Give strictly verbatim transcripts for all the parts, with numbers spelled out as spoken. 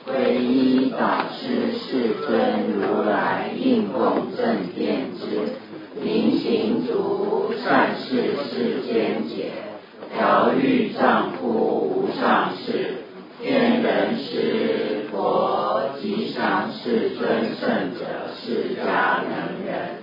皈依导师世尊如来应供正遍知，明行足善事世间解，调御丈夫无上士，天人师佛吉祥世尊圣者释迦能人。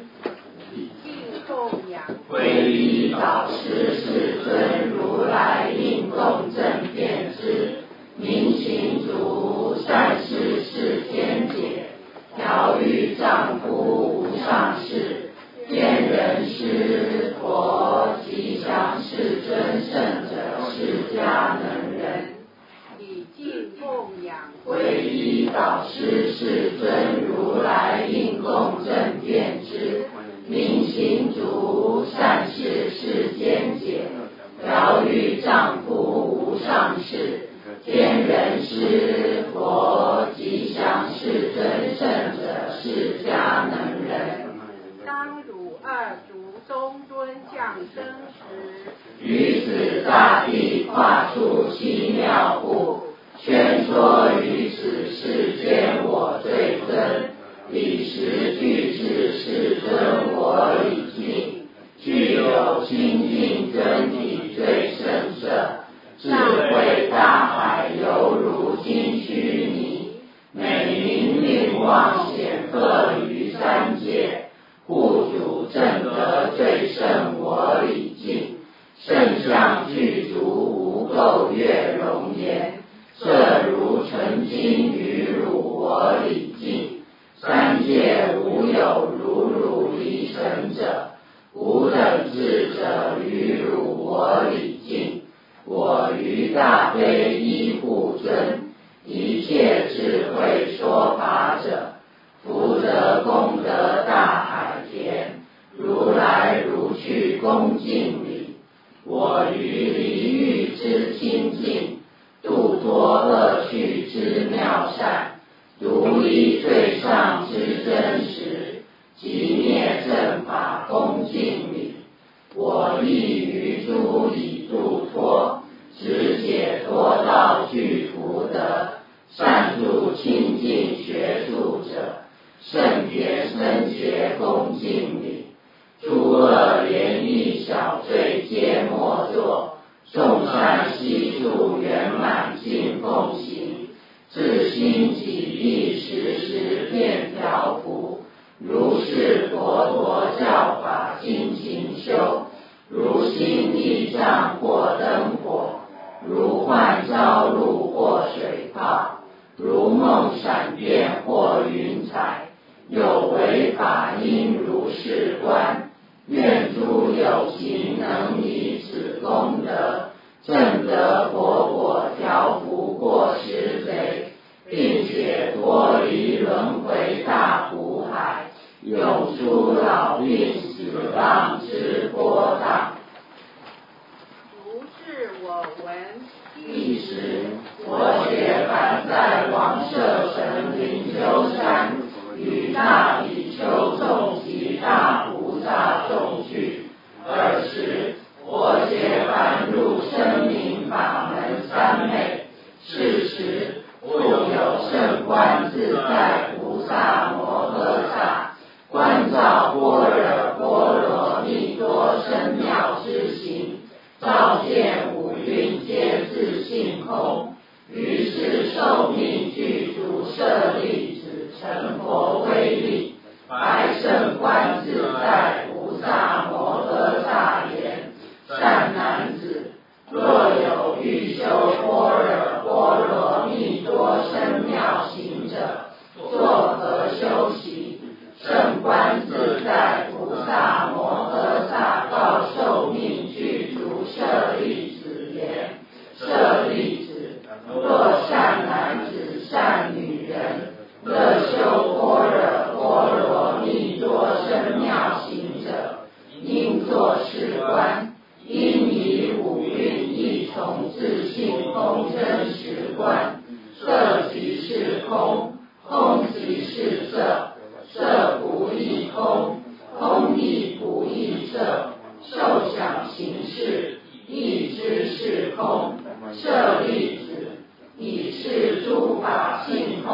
皈依导师世尊如来应供正遍知，明行足善事世间解，调御丈夫无上士，天人师佛吉祥世尊圣者释迦能人。礼敬供养皈依导师世尊如来应供正遍知，明行足善事世间解，调御丈夫无上士，天人师佛吉祥世尊圣者释迦能人。 当汝二足中尊降生时， 于此大地跨出七妙步，宣说于此世间我最尊，彼时具至世尊我礼敬，具有清净真体最胜色，智慧大海犹如金须弥，美名令望显赫于三界，护主正德最胜我礼敬，圣相具足无垢月容颜，色如纯金于汝我礼敬，三界无有如汝离尘者，无等智者于汝我礼敬，我于大悲依护尊，一切智慧说法者，福德功德大海田，如来如去恭敬礼，我于离欲之清净，度脱恶趣之妙善，独一最上之真实，即灭正法恭敬礼，我亦于诸理度脱，直解脱道具福德，善助清净学术者，圣别僧伽恭敬礼，诸恶涟漪小罪皆莫作，众善悉数圆满尽奉行，自心己意时时遍调伏，如是佛陀教法精勤修，如心地障或灯火，如幻朝露或水泡，如梦闪电或云彩，有为法应如是观，愿诸有情能以此功德，证得佛果调伏过失贼，并且脱离轮回大苦海，永出老病死浪之波荡。 如是我闻。 一时，佛学返在王舍神灵丘山，与大比丘众及大菩萨众聚。尔时，佛学返入声明法门三昧。是时，复有圣观自在菩萨摩诃萨，观照般若波罗蜜多深妙之行，照见五蕴皆自性空。于是受命具足舍利子，成佛威力，白圣观自在菩萨摩诃萨言：善男子，若有欲修般若波罗蜜多深妙行者，作何修习？圣观自在菩萨摩诃萨告受命具足舍利子言：舍利子，若善男子善女人，乐修般若波罗蜜多深妙行者，应作是观，应以五蕴一从自性空真实观，色即是空，空即是色，色不异空，空亦不异色，受想行识，亦知是空。舍利子，以是诸法性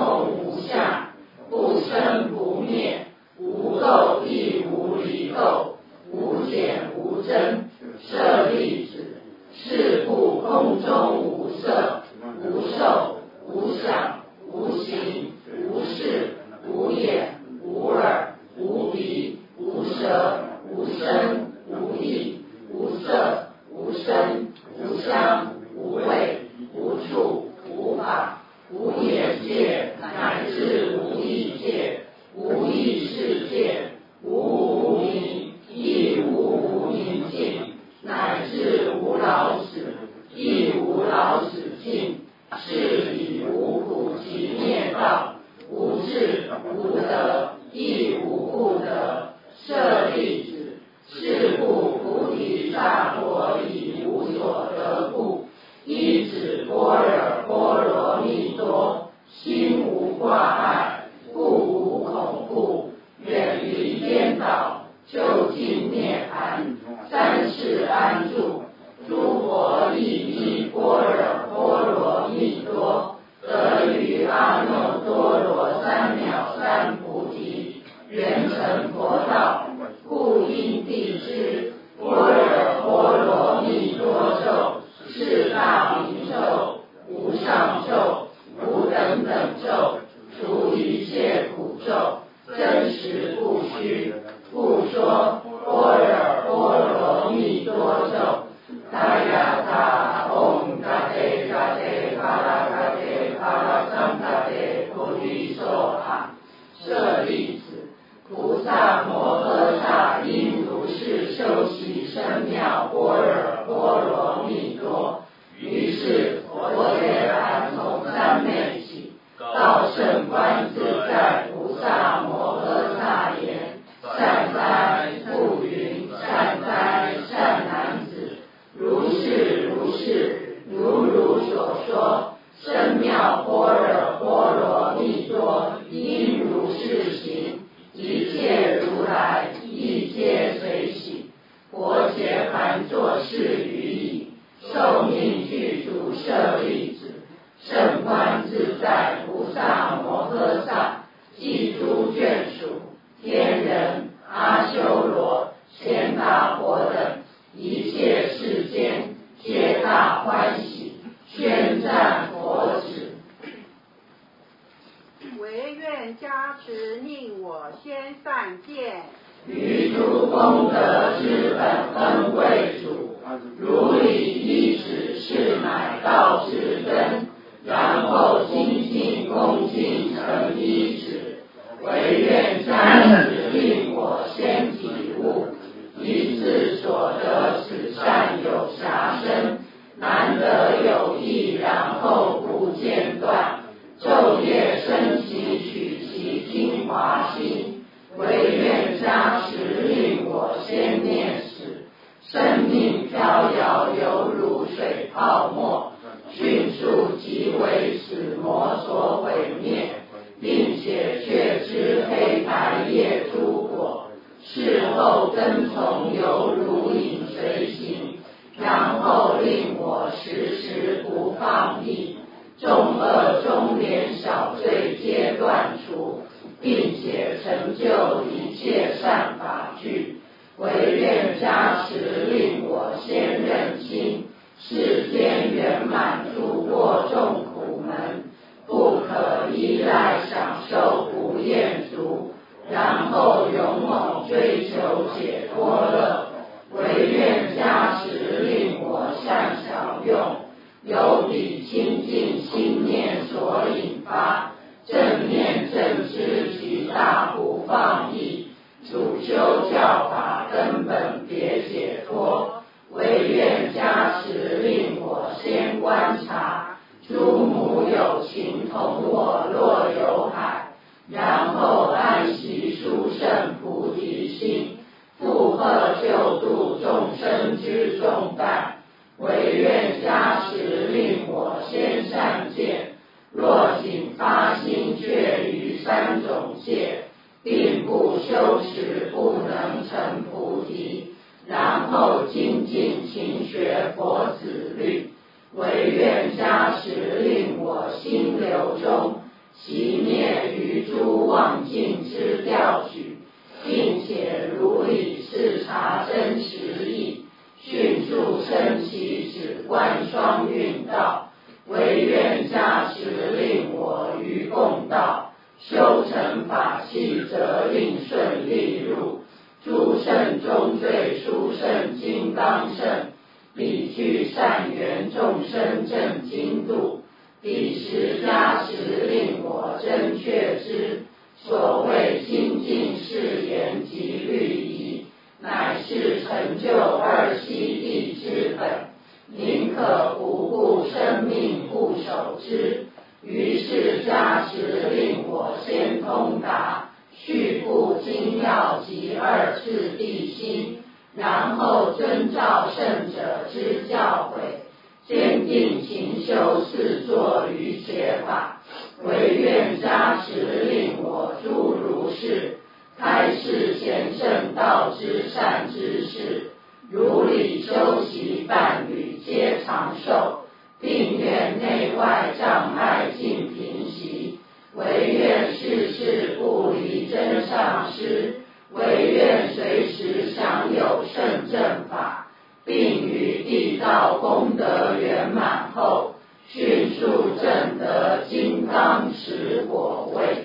是以无苦集灭道，无智无得，亦无不得。舍利子，是故菩提萨埵以无所得故，依止般若波罗蜜多，心无挂碍，故无恐怖，远离颠倒，究竟涅槃。三世安住，诸佛利益般若波罗蜜多，得于阿耨多罗三藐三菩提，圆成佛道。故因地知般若波罗蜜多咒，是大明咒，无上咒，无等等咒，除一切苦咒，真实不虚。故说般若波罗蜜多咒。达雅达唵达đề达đề巴拉达đề巴拉桑达đề菩提萨埵。舍利子，菩萨摩诃萨因如是修习深妙般若波罗蜜多，于是佛觉然从三昧起，到圣观自在菩萨摩诃萨言：善哉，复云善哉，善男子，如是如是，如如所说，深妙般若波罗蜜多，应如是行，一切如来亦皆随喜。佛伽盘作是语已，寿命具足舍利子，圣观自在菩萨摩诃萨，记诸眷属、天人、阿修罗、贤达婆等，一切世间皆大欢喜，宣赞佛旨。 唯愿加持，令我先善见。 于诸功德之本根为主，如理依止，是乃道之根。然后精进恭敬成依止，唯愿加持，令我先体悟。一次所得此善有暇身，难得有益，然后不间断。昼夜生起，取其精华心，唯愿加持，令我先念使。生命飘摇，犹如水泡沫，迅速即为此魔所毁灭，并且却知黑白业诸果，事后跟从犹如影随形，然后令我时时不放逸，众恶中连小罪皆断除，并且成就一切善法具。唯愿加持，令我先认清世间圆满诸过众苦门，不可依赖享受不厌足，然后勇猛追求解脱乐。唯愿加持，令我善巧用，由彼清净心念所引发，正念正知极大不放逸，主修教法根本别解脱。唯愿加持，令我先观察诸母有情同我若有海，然后安息殊胜菩提心，负荷救度众生之重担。唯愿加持，令我先善见，若仅发心却于三种戒，并不修持，不能成菩提。然后精进勤学佛子律，唯愿加持，令我心流中熄灭于诸妄境之调举，并且如理视察真实义，迅速升起止观双运道。唯愿加持，令我于共道修成法器，则令顺利入诸圣中最殊胜金刚圣，彼具善缘众生正精度。彼时加持，令我真确知所谓精进誓言及律仪，乃是成就二悉地之本，宁可不顾生命护守之。于是加持令我先通达，续布精要及二次地心，然后遵照圣者之教诲，坚定勤修四作于解法。唯愿加持令我诸如是，开示贤圣道之善知识，如理修习伴侣皆长寿，并愿内外障碍尽平息。唯愿世世不离真上师，唯愿随时享有圣正法，并于缔造功德圆满后，迅速证得金刚持果位。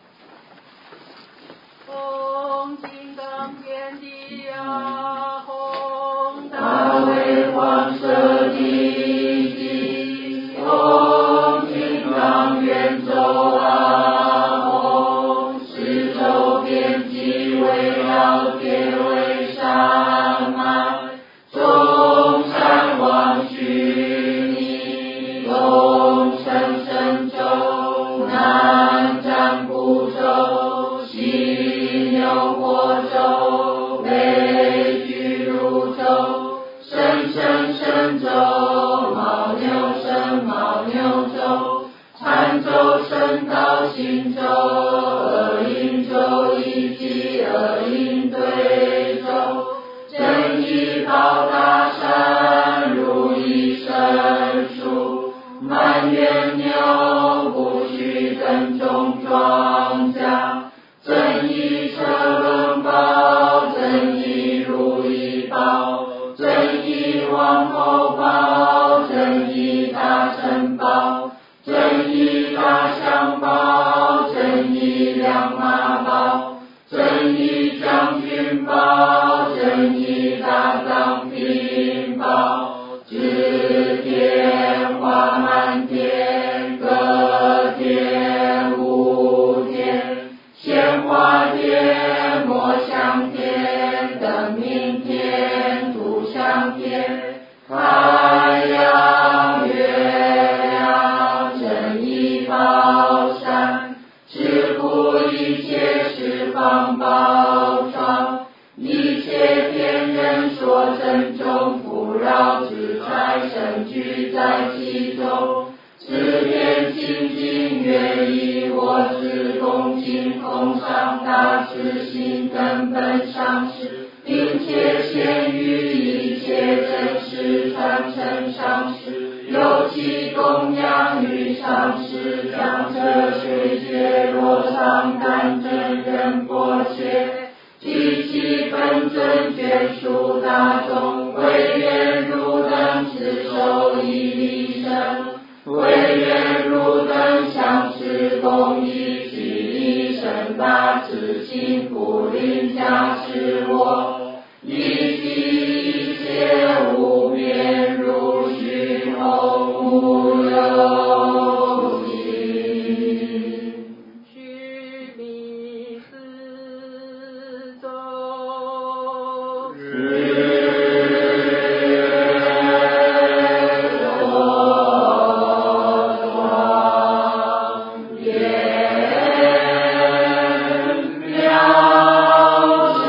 唵金刚天地啊，唵大为黄色地基，唵金刚圆周啊，唵四周遍及围绕铁围山脉，众山王须弥，东胜神州，南瞻部洲，西牛火洲，北俱泸州，深深深州，牦牛深牦牛州，禅州深道行州，恶因州以及恶因对州，正义高大山，如意神树，满园牛，不须耕种庄稼，正义车轮宝，正义如意宝，正义王侯宝，正义大臣宝，正义大象宝，正义亮马宝，正义将军宝，正义大藏品宝，指天花满天，歌天舞天，鲜花天，摩香天，灯明天，烛香天，太阳月亮，正义宝山，持护一切十方宝藏，一切天人所珍重富饶之财神聚在其中，此天清净愿以我之恭敬奉上大慈心根本上师，并且现于一切真实传承上师，尤其供养于上师将这水解罗藏甘真仁波切，及其本尊眷属大众，唯愿如等持受以利生，唯愿如等相持共一起一生大慈心普临加持我，以及一切无边如虚空无有尽。 须弥四周， 月亮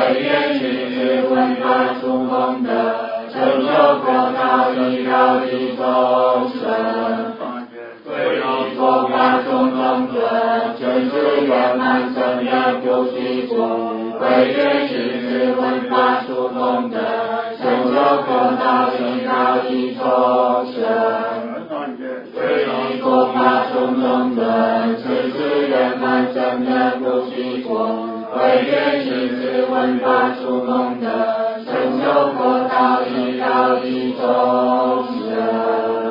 慧眼行智闻法诸功德，成就佛道一绕一众生。皈依佛法种种尊，真实圆满胜愿不虚空。慧眼行智闻法诸功德，成就佛道一绕一众生。皈依佛法种种尊，真实圆满胜愿不虚空。慧眼行智闻法诸功德，成就佛道一绕一众生。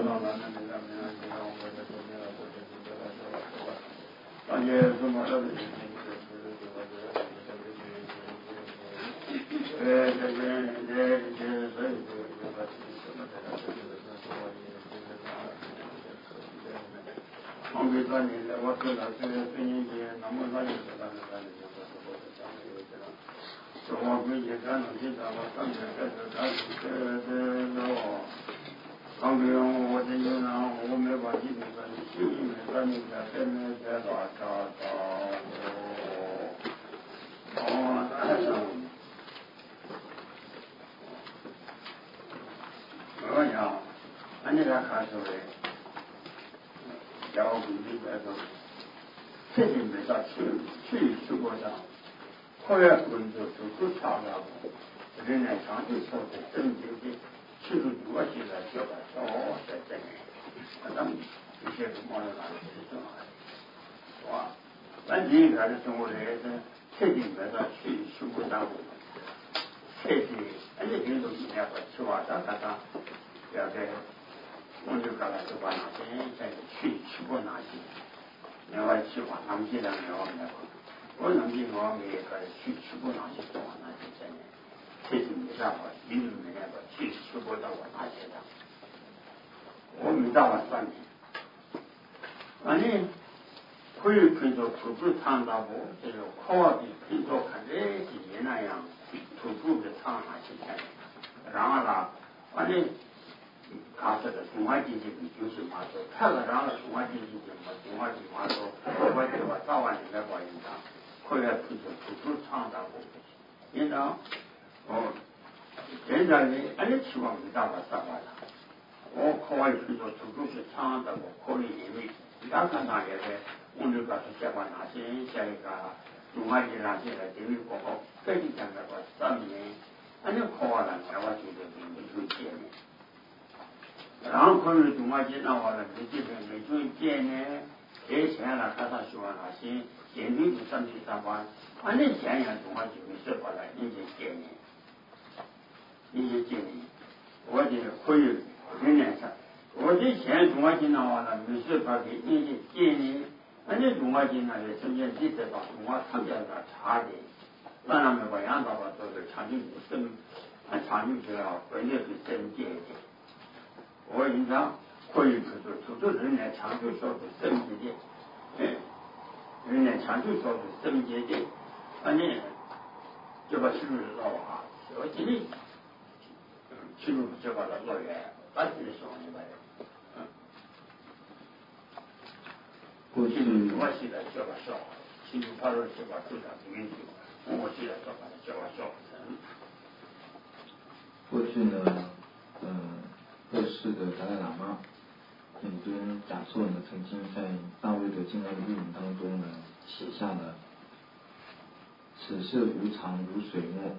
过去呢，呃，后世的达赖喇嘛本尊假座呢，曾经在大威德经的律文当中呢，写下了此事无常如水墨，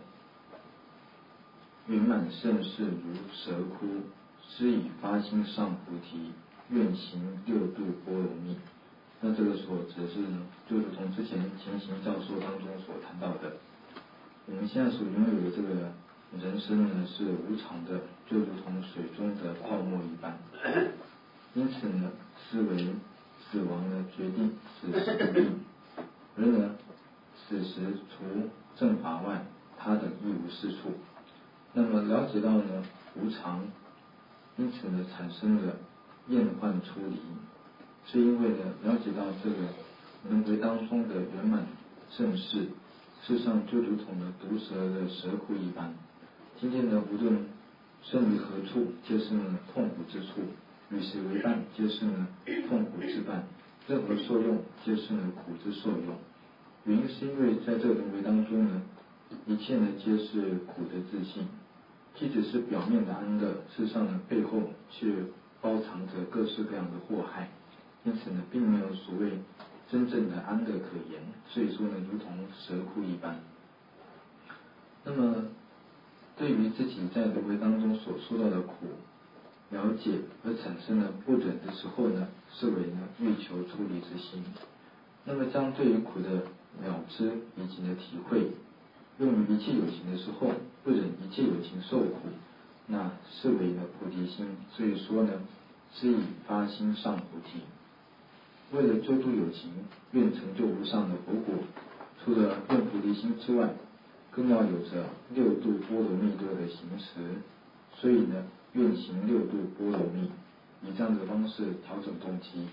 圆满盛世如蛇窟，施以发心上菩提，愿行六度波罗蜜。那这个所指的是呢，就如同之前前行教授当中所谈到的，我们现在所拥有的这个人生呢是无常的，就如同水中的泡沫一般。因此呢，思维死亡呢决定死时的命，而呢，此时除正法外，他等一无是处。那么了解到呢无常，因此呢产生了厌患出离，是因为呢了解到这个轮回当中的圆满盛世，事实上就如同呢毒蛇的蛇窟一般。今天呢，无论生于何处，皆是呢痛苦之处；与谁为伴，皆是呢痛苦之伴；任何受用，皆是呢苦之受用。原因是因为在这个轮回当中呢， 一切呢皆是苦的自性。即使是表面的安乐，事实上呢背后却包藏着各式各样的祸害，因此呢并没有所谓真正的安乐可言，所以说呢如同蛇窟一般。那么对于自己在轮回当中所受到的苦了解而产生了不忍的时候呢，视为呢欲求出离之心。那么将对于苦的了知以及呢体会用于一切有情的时候，不忍一切有情受苦，那视为呢菩提心。所以说呢是以发心上菩提，为了救度有情，愿成就无上的佛果，除了用菩提心之外，更要有着六度波罗蜜多的行持。所以呢愿行六度波罗蜜，以这样的方式调整动机。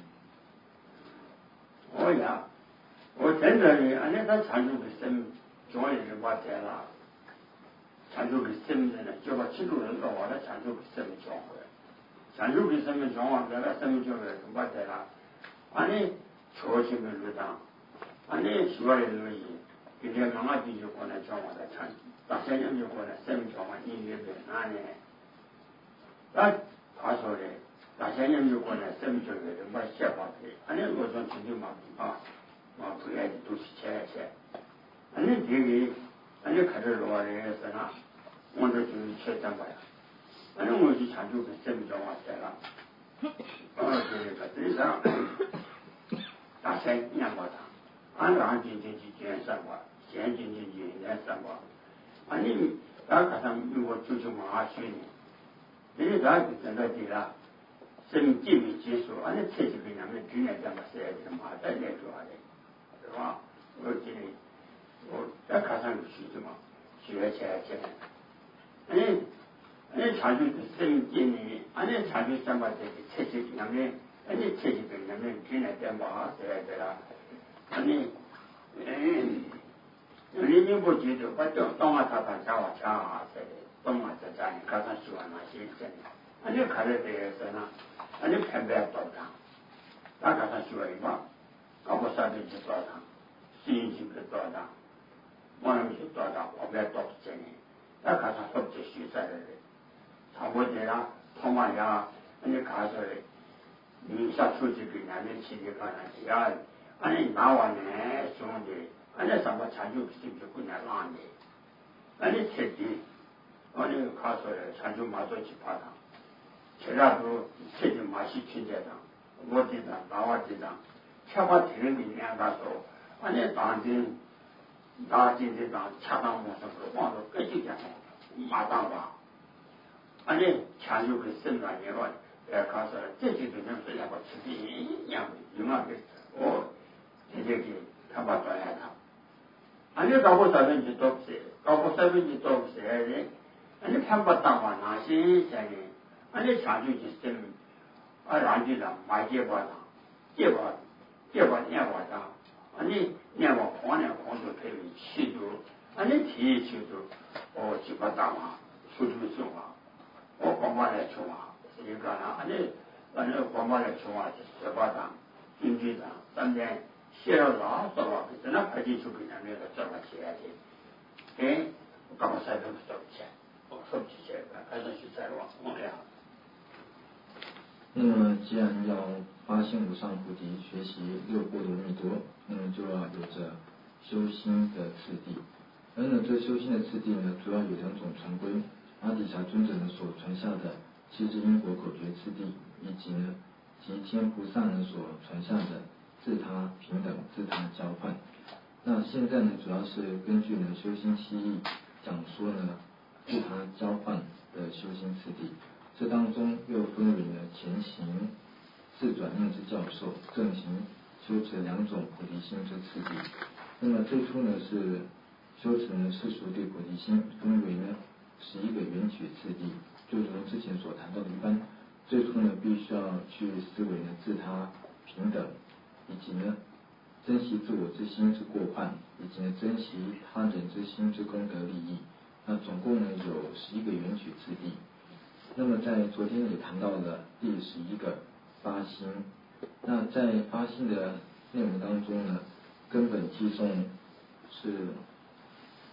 我呀我真的呢安尼他参入个心总也是我在啦参入个心的呢就把七度人说我的参入个心状况参入个心状况在那心状况我在啦安尼初心的路当安尼喜欢的路线今天妈妈就过来讲我的参大先生就过来心状况音乐的安尼那他说的大先生就过来心状况我写法的安尼我说亲就嘛啊嘛不爱都是切切安尼这个安尼开始罗的是哪我这就是切三百安尼我去参就跟心状况在了啊这个这上大先两百张按两斤斤去捐三百现金斤斤捐三百安尼大家看如果就是马去呢因为大家真的对啦生计没结束安尼切几个人们今年这么些的马在那说的是吧我今天我再看上去什么学起来起来安尼安尼参与生计呢安尼参与三百这个切几个人们安尼切几个人们今年这马起来的啦安尼嗯你就不记得把东东啊他他家伙家啊这个东啊在家里看上喜欢那些真的安尼看的这个是哪安尼偏偏多长大家看喜欢一把搞不上面就多长心情就多长我们就多长我们多真的大家看说这实在的差不多啦他妈呀安尼看出来你下出去给人们去的看看呀安尼拿完呢兄弟安尼什么参就是不是不能让的安尼彻底安尼看出来参就马上去爬上其他都彻底马戏去这上我这上打我这上恰把天里两个说安尼当今当今这上恰当我说个忘了各就讲马当吧安尼参就个生产业外呃看出来这几个人虽然我吃的一样有那个我这这个他把转来他安尼搞不三分之多些搞不三分之多些的安尼看不到嘛哪些些的安尼参就去生啊然就上买这把上这把这把两把上安尼两把黄两黄就可以去住安尼提去住哦去把大嘛出出去嘛我光把来穷啊一个人安尼安尼光把来穷啊十八张经济上三天写了老少啊真的快进出给人那个这么写的哎我刚刚才能收钱我收不起钱还是去在网我俩那么既然要发现无上菩提学习六波罗蜜多那么就要有着修心的次第而呢这修心的次第呢主要有两种传规阿底峡尊者呢所传下的七支因果口诀次第以及呢及天菩萨呢所传下的自他平等自他交换那现在呢主要是根据呢修心七义讲说呢自他交换的修心次第这当中又分为了前行自转念之教授正行修持两种菩提心之次第那么最初呢是修持呢世俗对菩提心分为呢十一个缘起次第就如之前所谈到的一般最初呢必须要去思维呢自他平等以及呢珍惜自我之心之过患以及呢珍惜他人之心之功德利益那总共呢有十一个缘起次第那么在昨天也谈到了第十一个发心那在发心的内容当中呢根本寄送是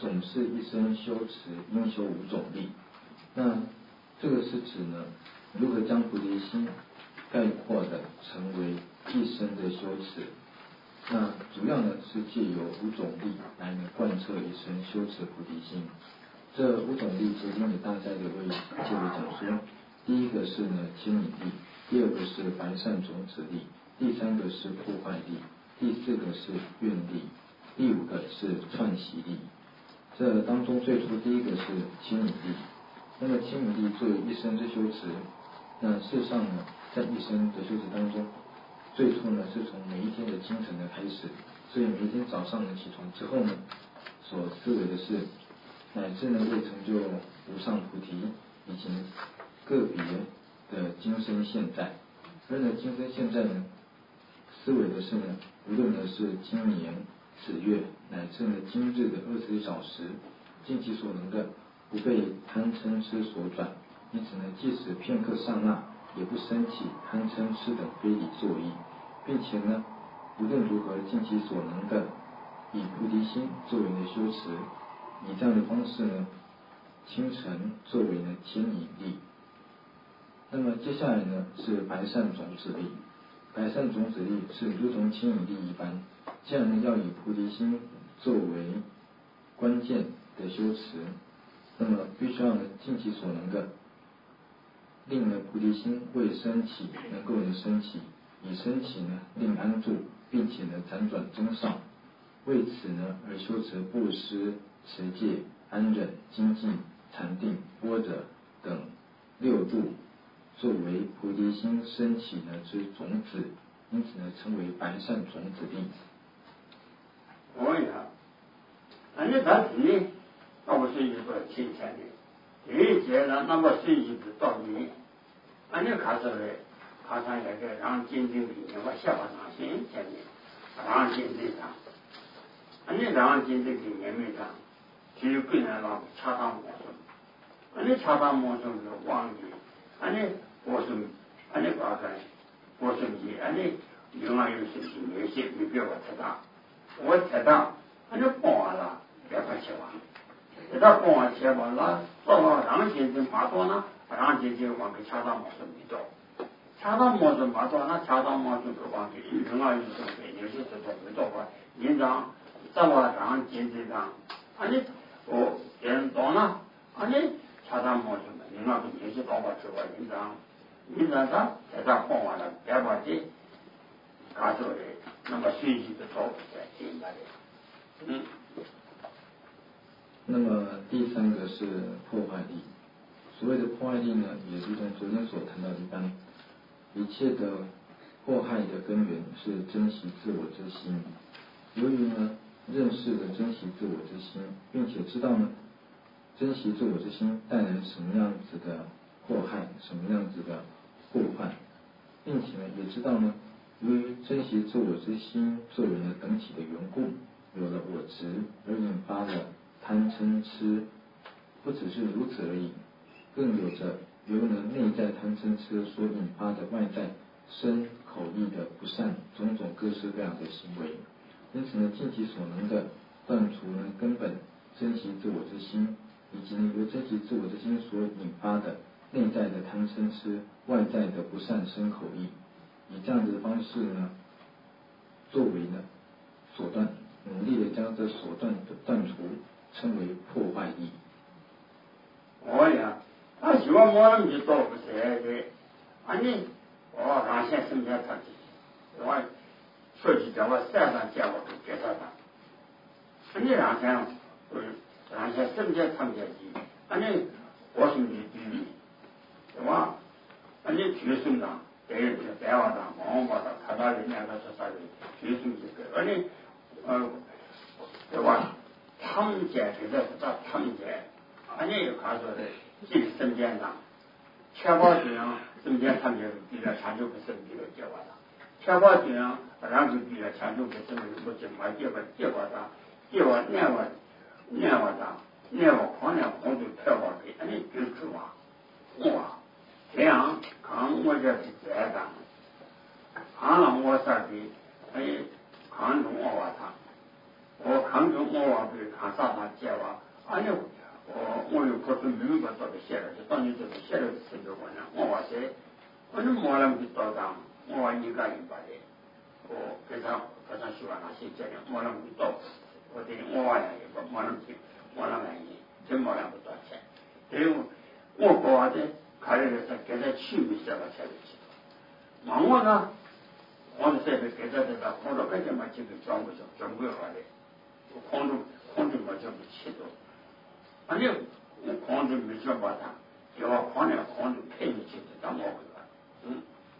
总是一生修持，应修五种力。那这个是指呢，如何将菩提心概括的成为一生的修持。那主要呢是借由五种力来呢贯彻一生修持菩提心。这五种力昨天给大家的为各位讲说，第一个是呢牵引力，第二个是白善种子力，第三个是破坏力，第四个是愿力，第五个是串习力。这当中最初第一个是牵引力。那么牵引力作为一生之修持，那事实上呢，在一生的修持当中，最初呢是从每一天的清晨的开始，所以每一天早上呢起床之后呢，所思维的是，乃至呢为成就无上菩提，以及个别的今生现在。而呢今生现在呢，思维的是呢，无论呢是今年、此月，乃至呢今日的二十一小时，尽其所能的不被贪嗔痴所转，因此呢，即使片刻刹那，也不生起贪嗔痴等非理作意，并且呢，无论如何尽其所能的以菩提心作为呢修持，以这样的方式呢，清晨作为呢牵引力。那么接下来呢是白善种子力，白善种子力是如同牵引力一般，既然呢要以菩提心作为关键的修持，那么必须要呢尽其所能的令呢菩提心未升起能够呢升起，以升起呢令安住，并且呢辗转增上，为此呢而修持布施、持戒、安忍、精进、禅定、般若等六度，作为菩提心升起呢之种子，因此呢称为白善种子力。 我问一下，那你在这里，那我是一个清晨的，第一节呢，那么是一个道理，那你看这个，看上那个让坚定里面，我下巴上先前面，让坚定上，那你让坚定里面没上，只有个人让恰当模式，那你恰当模式是忘记，那你我是，那你搞看，我是你，那你另外有事情没些，你别我太大。我知道，他就帮我了，别快吃完。这他帮我吃完了，到了让先生马多呢，让先生往给恰当模式没到，恰当模式马多那恰当模式就往给另外一种给有些是都没到过，人家在我让先生上，啊你我人到了，啊你恰当模式嘛，另外个有些到我吃过人家，人家他在他帮我了，别把这搞出来。那么学习的道在现在的，嗯。 那么第三个是破坏力。所谓的破坏力呢，也如同昨天所谈到的一般，一切的祸害的根源是珍惜自我之心。由于呢认识了珍惜自我之心，并且知道呢珍惜自我之心带来什么样子的祸害，什么样子的祸患，并且呢也知道呢。由于珍惜自我之心作为呢等起的缘故，有了我执而引发了贪嗔痴，不只是如此而已，更有着由呢内在贪嗔痴所引发的外在身口意的不善种种各式各样的行为。因此呢尽其所能的断除呢根本珍惜自我之心，以及呢由珍惜自我之心所引发的内在的贪嗔痴，外在的不善身口意，以这样子的方式呢，作为呢手段，努力的将这手段的断除，称为破坏力。 哦呀，那希望我们就做不是的，啊你，哦，让先生下他去，我说起叫我山上见我都介绍他，啊你让先，嗯，让先生下他们下去，啊你，我是你弟弟，对吧？啊你举手上。这个白话上、黄话上，他那里面他是啥的，举手这个，而且，呃，对吧？他们家这个是叫他们家，而且有看说的，这个身边上，全包这样，身边他们就是比了全球的身体的结果上，全包这样，然后就比了全球的身体不结果结果结果上，结果年我年我上，年我可能红都跳过去，而且就是哇，哇。这样看我这是这样，看了我啥的，哎，看中我话他， 我看中我话比看啥他接话，哎呀，我我又不是明白到的写了，就当你这个写了是这个呢，我话是，我那没那么多当，我话你干一把的，我非常非常喜欢那些这样，没那么多，我对我话也不没那么多，没那么多，真没那么多钱，因为我搞的开了个是给他去不下了才有去，忙我呢，我是这个给他这个，我说给他嘛这个装不上，装不好的。控制控制我就不起到，而且我控制没想把它，就要控制控制配你去的，当我回来，嗯。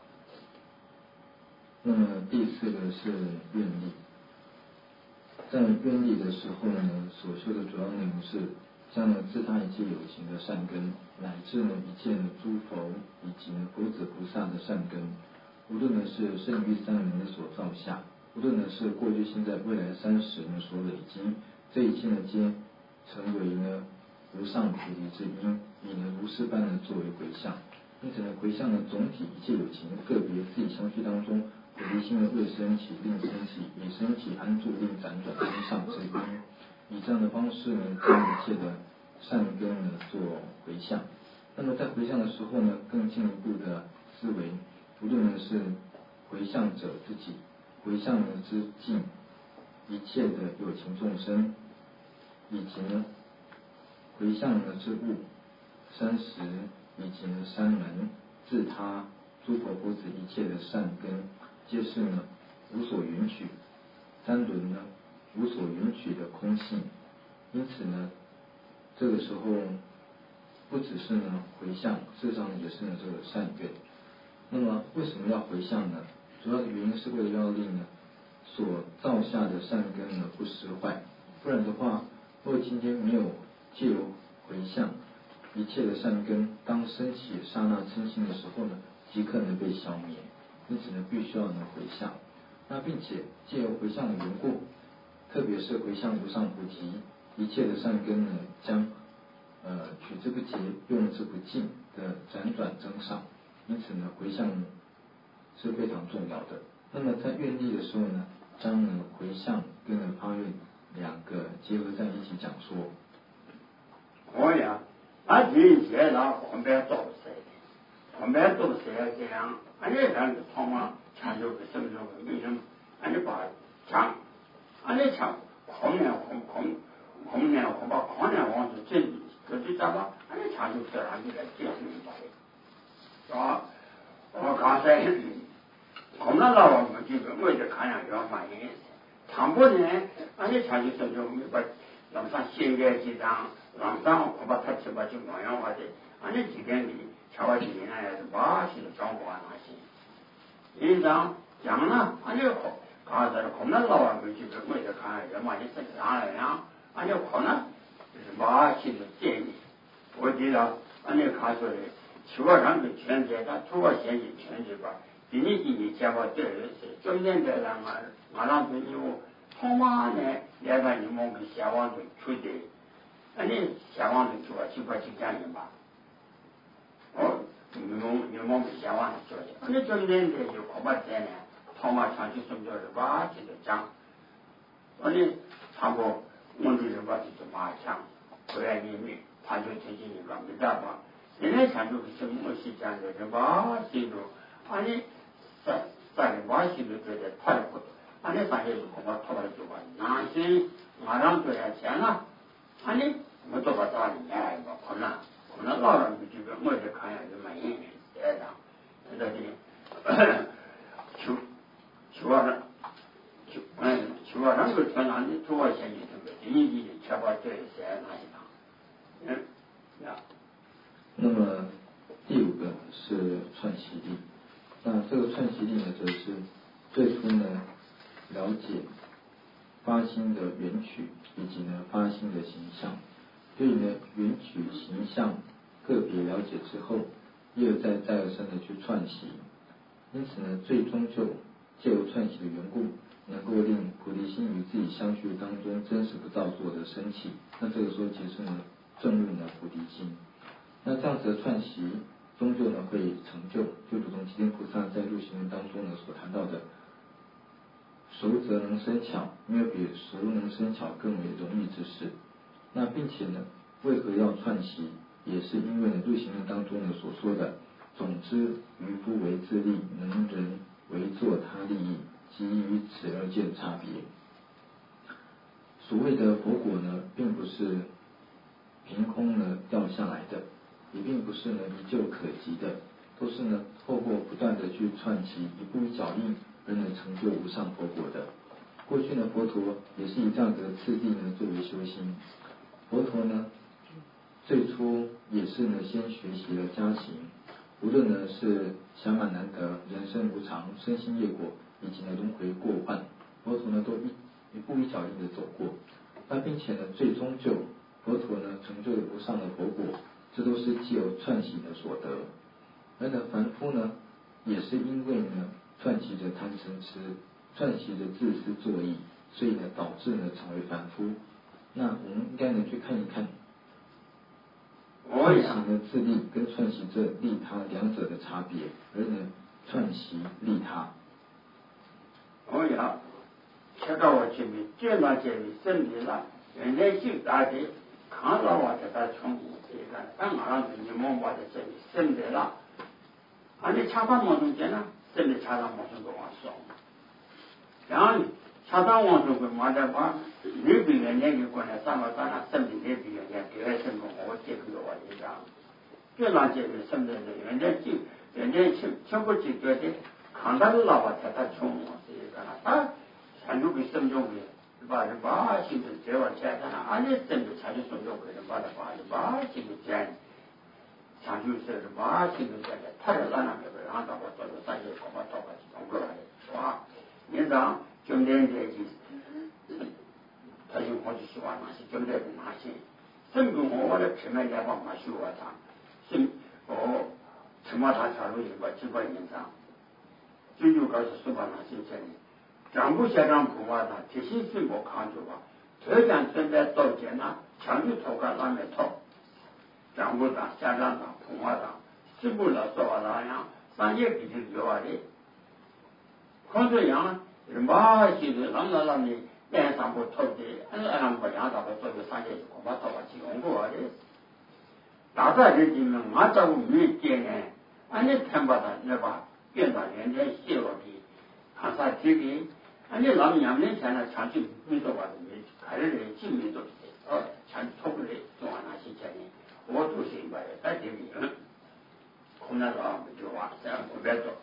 那么第四个是愿力，在愿力的时候呢，所说的主要内容是将呢自他一切有情的善根，乃至呢一切呢诸佛以及呢佛子菩萨的善根，无论呢是圣域三轮的所造下。无论呢是过去、现在、未来三时呢所累积，这一切呢皆成为呢无上菩提之因，以呢如是般呢作为回向。因此呢回向呢总体一切有情个别自己相续当中，菩提心呢未升起，令升起，已升起安住，令辗转增上之因。以这样的方式呢，将一切的善根呢做回向。那么在回向的时候呢，更进一步的思维，无论呢是回向者自己。回向呢之尽一切的有情众生，以及呢回向呢之物三十，以及呢三门自他诸佛佛子一切的善根，皆是呢无所允许，三轮呢无所允许的空性。因此呢，这个时候不只是呢回向，事实上也是呢这个善愿。那么为什么要回向呢？主要的原因是为了要令呢所造下的善根呢不失坏，不然的话，若今天没有借由回向，一切的善根当升起刹那嗔心的时候呢，即刻能被消灭。因此呢，必须要能回向。那并且借由回向的缘故，特别是回向无上菩提，一切的善根呢将呃取之不竭，用之不尽的辗转增上。因此呢，回向是非常重要的。那么在愿力的时候呢，将呢回向跟呢发愿两个结合在一起讲说。 我呀，俺以前那旁边做谁的，旁边做谁啊这样，俺这人他妈抢救个什么什么，为什么？俺就把抢，俺这抢空年空空空年空把空年往是真，可是咋吧？俺这抢救自然就来接受一把的，是吧？我刚才。我们老我们这个我就看上去反映，长不呢，俺这长期生活没把让上现在几张，让上我把他七八九万样话的，俺这几天里瞧我几年来是八十的状况那些，一张讲呢，俺这好，刚才我们老我们这个我就看上去嘛，也是这样来样，俺这可能就是八十的建议，我记得俺这看出来，除了两个全职，他除了现金全职吧。第二季结果对的是，中间的人啊，马上就有他妈呢，两个你们给下网就出的，那你下网就做几块几千人吧，哦，你们你们给下网做的，那中间的就恐怕在呢，他妈上去什么叫是吧，这个讲，我呢，差不多问题是吧，就是马强，不然你们他就提醒你讲没办法，现在想就是什么是讲的是吧，这种，啊你。在在瓦西的这个太苦，俺那上些是恐怕拖了就把男生马上就要钱了，俺那我都把家里面来一个困难，可能老人这个我就看下就蛮严严这样，在这里求求啊人求嗯求啊人个天哪，你多少钱一这个，第一季确保这些哪一趟，嗯呀。 那么第五个是串习力。那这个串习力呢，则是最初呢了解发心的缘起，以及呢发心的形象。对于呢缘起形象个别了解之后，一而再再而三的去串习，因此呢，最终就借由串习的缘故，能够令菩提心与自己相续当中真实不造作的升起。那这个时候其实呢，正入呢菩提心。那这样子的串习。终究呢会成就，就如同吉天菩萨在入行论当中呢所谈到的， 熟则能生巧，没有比熟能生巧更为容易之事。那并且呢，为何要串习？也是因为呢，入行论当中呢所说的，总之渔夫为自利，能人为作他利益，即于此二见差别。所谓的佛果呢，并不是凭空呢掉下来的，也并不是呢一就可及的，都是呢透过不断的去串习，一步一脚印而能成就无上佛果的。过去呢，佛陀也是以这样子的次第呢作为修心。佛陀呢，最初也是呢先学习了加行，无论呢是暇满难得、人生无常、身心业果，以及呢轮回过患，佛陀呢都一一步一脚印的走过。那并且呢，最终就佛陀呢成就了无上的佛果，这都是藉由串习的所得。而呢凡夫呢，也是因为呢串习着贪嗔痴，串习着自私作意，所以呢导致呢成为凡夫。那我们应该呢去看一看，串习呢自利跟串习这利他两者的差别，而呢串习利他。 我呀，切到我前面，见到前面身体了，人家就大的，看到我在他从这个，当然你摸我的这里身体了，啊你恰到某种间呢，身体恰到某种跟我说，然后恰到某种跟我的话。你比人家有关的三个当然身体你比人家第二成功，我这个我一样，就拿这个身体的人家就人家全全部解决的，看到老啊才他穷我是一个啊，全都给身中的，把人把现在这往前看啊，你身体全就身中的人把他把把现在这样，全就是把现在这样，他的那那个然后到我到了三月我把到我中国来的，是吧？你讲就连这些。他就我就喜欢那些针对的那些，整个我的前面也帮我修我他，是我什么他条路一个几百年上，就就告诉说把那些钱，讲不下让普瓦他，这些是我看着吧，这样现在到钱呐，强就投个那面投，讲不打下让打普瓦打，是不了说那样，商业比较有啊的，看这样，人把就是让那让你。边上不投的，俺俺不让他不做个商业，我把头发提供过的。大概的你们，俺这个没见呢，俺你看把他那把变到人家写了的，看啥这个，俺你老两年前呢，全去没做把的没，开了人进没做的，哦，全投不来，做那些钱呢，我都是明白的，在这里，空那个就话这样不别做。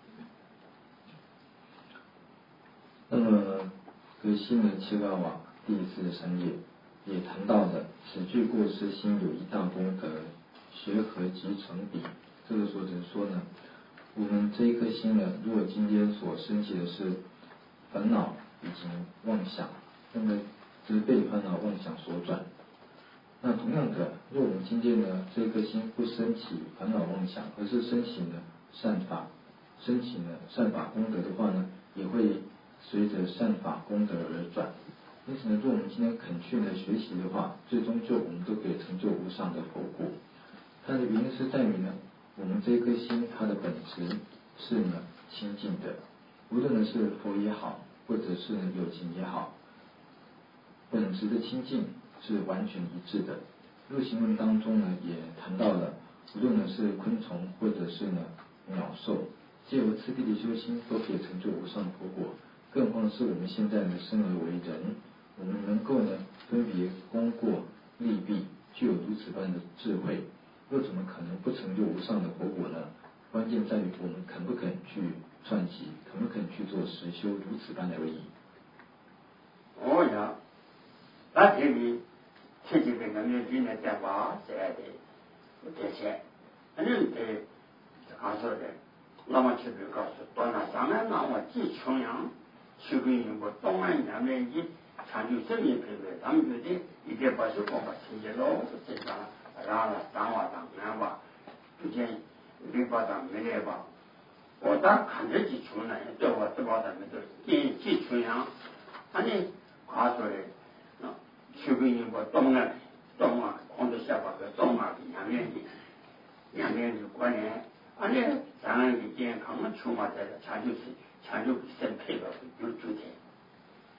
那么。革新的七万瓦第四十三页也谈到了此句过失心有一大功德，学何即成彼。这个说者说呢，我们这一颗心呢，如果今天所升起的是烦恼以及妄想，那么是被烦恼妄想所转。那同样的，若我们今天呢，这颗心不升起烦恼妄想，而是升起呢善法，升起呢善法功德的话呢，也会随着善法功德而转。因此呢，若我们今天肯去呢学习的话，最终就我们都可以成就无上的佛果。它的原因是在于呢，我们这颗心它的本质是呢清净的，无论呢是佛也好，或者是呢有情也好，本质的清净是完全一致的。入行论当中呢也谈到了，无论呢是昆虫或者是呢鸟兽，藉由次第的修心都可以成就无上佛果。更何况是我们现在呢生而为人，我们能够呢分别功过利弊，具有如此般的智慧，又怎么可能不成就无上的佛果呢？关键在于我们肯不肯去串习，肯不肯去做实修，如此般而已。 哦呀，那这里这几个人呢，今年在八十来的这些，反正对他说的，那么就告诉，到那上面那我既穷阳。去跟英国东岸两边一长久生意配备，他们觉得一点把手方法清洁喽，这上然后三瓦当两瓦，之前六瓦当没来吧，我当看着几穷呢，对我这把他们都一几穷样，他呢话说的，去跟英国东岸东岸广州下巴个东岸的两边的两边的关联，而且咱们的健康嘛，穷嘛在的长久是。长久生配合有主体，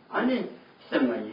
아니 생각이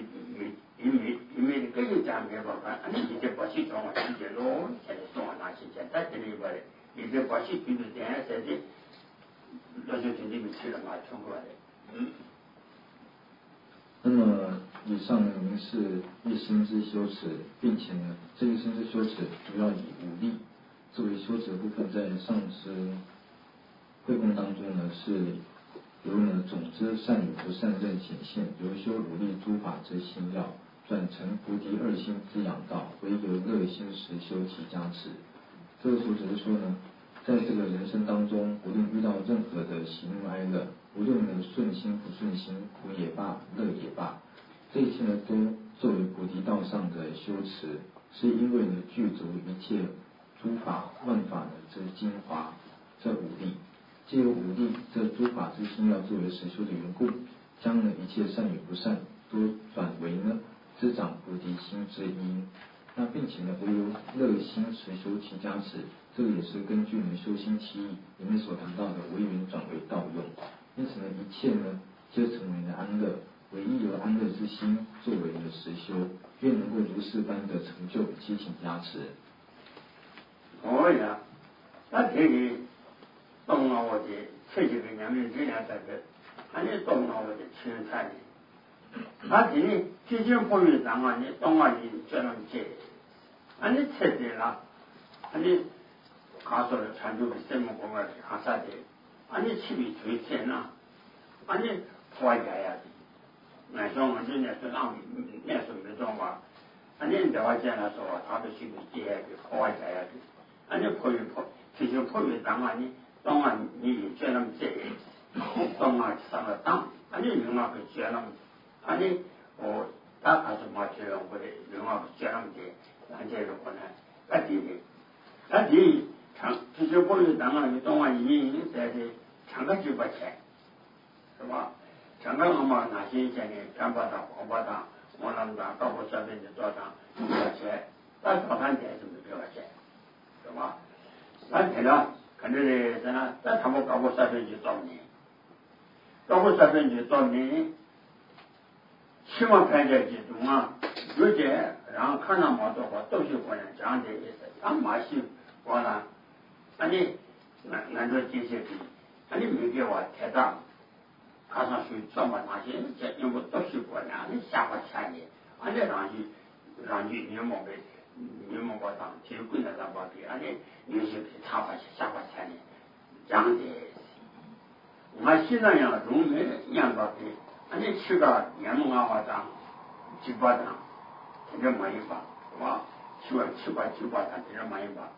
이미 이미 그게 장게 봐봐. 아니 이제 벌써 정말 이제로 이제 또 하나 진짜 다 되는 거래. 이제 벌써 비도 돼야지.那就肯定去了嘛，全过来。嗯。 那么以上呢，您是一心之修持，并且呢，这一心之修持主要以五力作为修持的部分，在上师会供当中呢，是由呢总之善与不善任显现，由修五力诸法之心要，转成菩提二心之养道，唯由乐心实修其加持。这个所指是说呢，在这个人生当中，无论遇到任何的喜怒哀乐，无论呢顺心不顺心，苦也罢，乐也罢，这一切呢都作为菩提道上的修持，是因为呢具足一切诸法万法呢之精华，这五力，借由五力这诸法之心要作为实修的缘故，将呢一切善与不善都转为呢滋长菩提心之因。那并且呢，唯有乐心实修其加持，这个也是根据呢修心七义里面所谈到的为缘转为道用。因此呢，一切呢皆成为了安乐，唯一由安乐之心作为呢实修，愿能够如是般的成就七情加持。 哦呀，那这个动了我的这几个年龄这样这个，还是动了我的青菜的。那今天提前不遇上啊，你动啊你这样接。啊，你彻底了，啊，你告诉了全球的什么公安干啥的？啊，你去比最钱呐？啊，你破坏呀的，那像我们那是让那是没种吧？啊，你在我讲的时候，他都去比接的破坏呀的，啊，你破坏破，提前破坏上啊，你动啊你这样接，动啊上了当，啊，你另外个这样，啊，你我大概是嘛这样过的，另外个这样的。那这个可能，那第一，那第一，长提前过去当然你东莞一年在的长个几百钱，是吧？长个我们那些钱呢，干巴当、黄巴当、我那么当、高过这边的多当多少钱？那早饭钱是没多少钱，是吧？那对了，肯定的，真的，那他们高过这边就多年，高过这边就多年，希望看见几种啊，有些。然后看到毛多话都是过来这样的意思，俺马戏过来，俺的俺俺这这些的，俺的没给我太大，看上去这么那些这因为都是过来，俺的下把钱的，俺的让去让去你莫给你莫给当，体育馆的让我给，俺的有些给差把下把钱的，这样的，俺现在样容易两个给，俺的去个年梦啊当，几把当。这么一把，是吧？七万七八九八单，这么一把。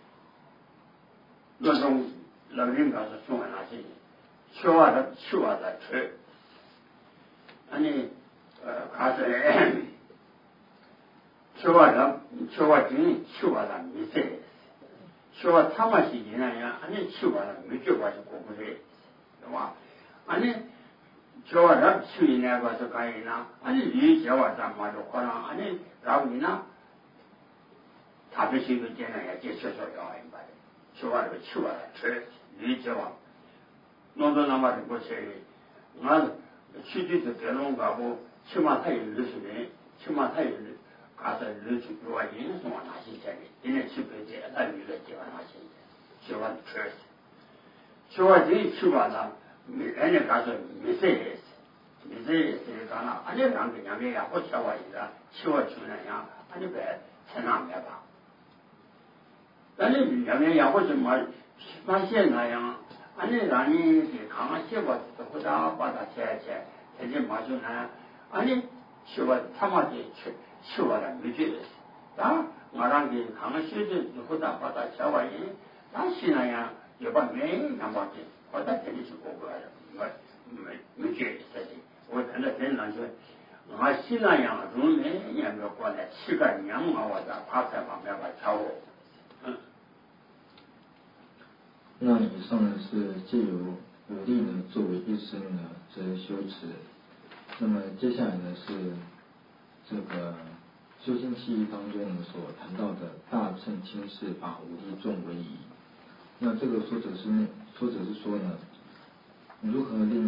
那种老人家是送完那些，七万的七万的车，那你呃，开始七万的七万斤，七万的米色，七万他们是那样，那你七万的米酒吧是过不去，是吧？那你。叫我这去那个是可以呢，俺你叫我咱嘛就可能俺你然后呢，他必须得见那也接受说要一般的，叫我这个去我吃你叫我，弄到那么就不去，俺去的是这种搞不，起码他有六十人，起码他有搞是六十多万人是往哪些钱的，今年去北京那娱乐几万哪些钱，去我吃，去我这去我那。没人家告诉没事的，没事的讲了，俺这两个两边也不吃我一个，吃我吃那样，俺这边才那边吧。咱这两边也不是么，马线那样，俺这让你给看看结果，或者把它切一切，这些马就那样，俺这吃我他妈的吃吃我的没觉得，啊，我让给看看学的，或者把它切我一，咱是那样，也把没那么的。我在这里是过过来的，我没没觉得这里，我真的真难说。我西南样容易也没有过来，七个年嘛，我在爬山旁边把跳舞。嗯。 那以上呢是借由武力呢作为一生呢之修持，那么接下来呢是这个修心七义当中呢所谈到的大乘轻视法武力重为宜。那这个说者是说者是说呢，如何令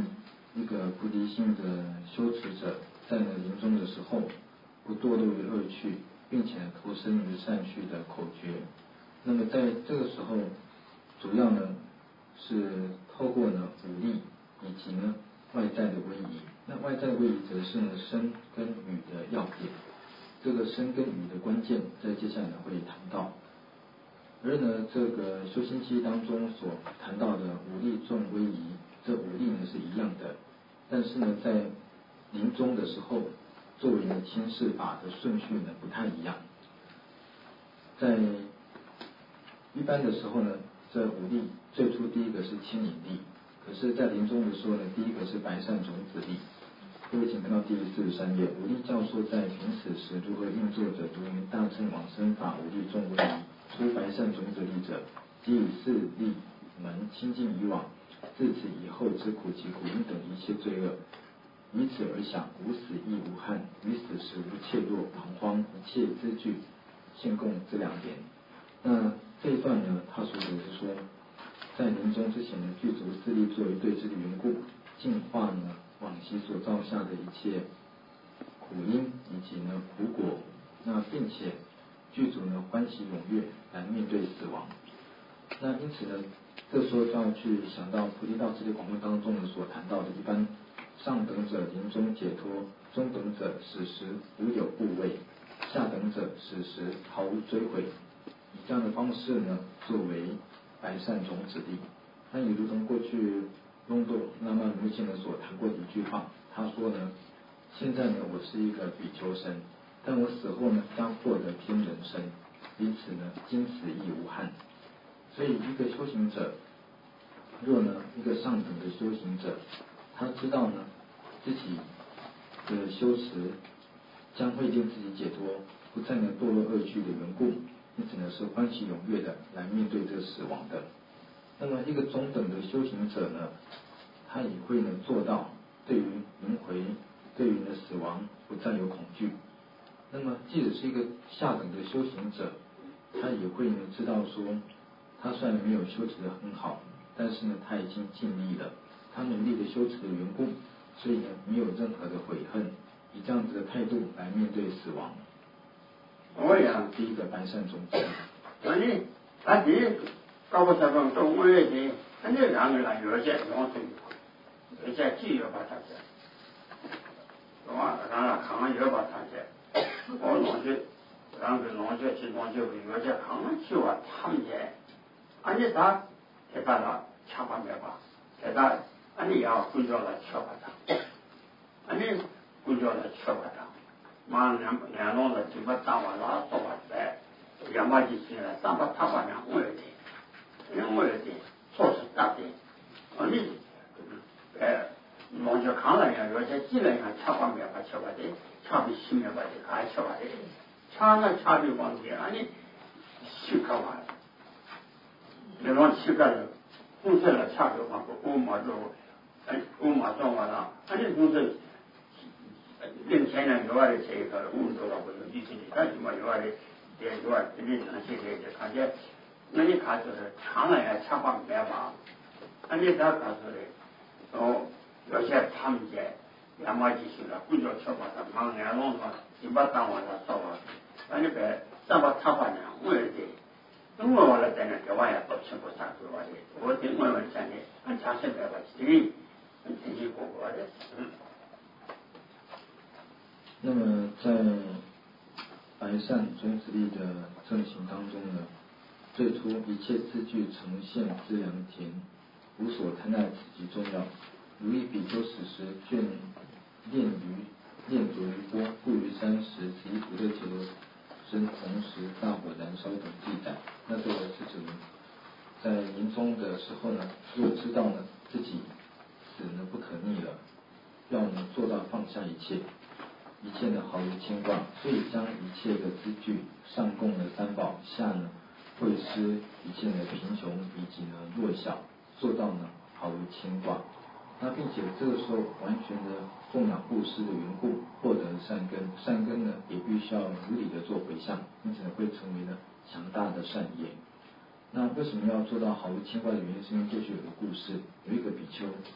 一个菩提心的修持者，在呢临终的时候，不堕落于恶趣，并且投身于善趣的口诀。那么在这个时候，主要呢是透过呢武力以及呢外在的威仪。那外在的威仪则是呢身跟语的要点。这个身跟语的关键，在接下来呢会谈到。而呢这个修心期当中所谈到的武力重威仪，这武力呢是一样的，但是呢在临终的时候，作为呢亲事法的顺序呢不太一样。在一般的时候呢，这武力最初第一个是牵引力，可是在临终的时候呢，第一个是白善种子力。各位请看到第四十三页，武力教授在平此时如何运作者，读于大乘往生法，武力重威仪，出白善种子力者，即以四力门清净以往，自此以后之苦及苦因等一切罪恶，以此而想，无死亦无憾，于死时无怯弱彷徨，一切资具现供这两点。那这一段呢，他所指的是说，在临终之前呢，具足四力作为对治的缘故，净化呢往昔所造下的一切苦因以及呢苦果，那并且具足呢欢喜踊跃来面对死亡。那因此呢，这时候就要去想到菩提道次第广论当中呢所谈到的，一般上等者临终解脱，中等者死时无有部位，下等者死时毫无追悔。以这样的方式呢，作为白善种子力。那也如同过去龙多那么卢先生所谈过的一句话，他说呢，现在呢我是一个比丘身，但我死后呢将获得天人身，因此呢今死亦无憾。所以一个修行者，若呢一个上等的修行者，他知道呢自己的修持将会令自己解脱，不再呢堕落恶趣的缘故，因此呢是欢喜踊跃的来面对这个死亡的。那么一个中等的修行者呢，他也会呢做到对于轮回、对于呢死亡不再有恐惧。那么即使是一个下等的修行者，他也会呢知道说，他虽然没有修持得很好，但是呢他已经尽力了，他努力的修持的缘故，所以呢没有任何的悔恨，以这样子的态度来面对死亡。 我呀， 第一个白善种子。 那你他第一搞不成功，中我也是，那你两个人有些用处，有些既有把它些，我当然看有把它些，我弄去，两个弄去去弄去，有些看去啊，他们些，俺你他，给他了，吃饭没吧？给他，俺你要工作了吃饭他，俺你工作了吃饭他。马两两弄的就把当完了做完来，两把几千了，三把他把两我的，两我的做是大的，啊你呃弄就看了呀，有些基本上吃饭没法吃饭的，吃不起没法的，还吃饭的，吃那吃的问题，啊你吃个完，那种吃个了，公司了吃个完，我马就，哎我马做完了，啊你公司。零钱呢，有啊的这个我们做到不有以前的，但是嘛有啊的，也有啊的，零钱这些就看见，那你看就是长了呀，吃饭没吧？那你咋告诉的？哦，有些他们家两毛几岁了，工作吃饭的，忙两弄嘛，一把当晚上烧了，那你别三把吃饭呢，我也得，那我完了在那个玩意不吃不上去玩的，我得我们讲的，俺家是没吧？这个，天气过过的，嗯。 那么在白善种子力的正行当中呢，最初一切字句呈现之良田，无所贪爱，此极重要。如一比丘死时，眷恋于恋着于钵，故于山时，此一不乐解脱身，同时大火燃烧等记载。那这个是指在临终的时候呢，若知道呢自己死呢不可逆了，要呢做到放下一切。一切呢毫无牵挂，所以将一切的资具上供了三宝，下呢会施一切的贫穷以及呢弱小，做到呢毫无牵挂。那并且这个时候完全的供养布施的缘故，获得善根，善根呢也必须要如理的做回向，因此呢会成为呢强大的善业。那为什么要做到毫无牵挂的原因，是因为过去有个故事，有一个比丘，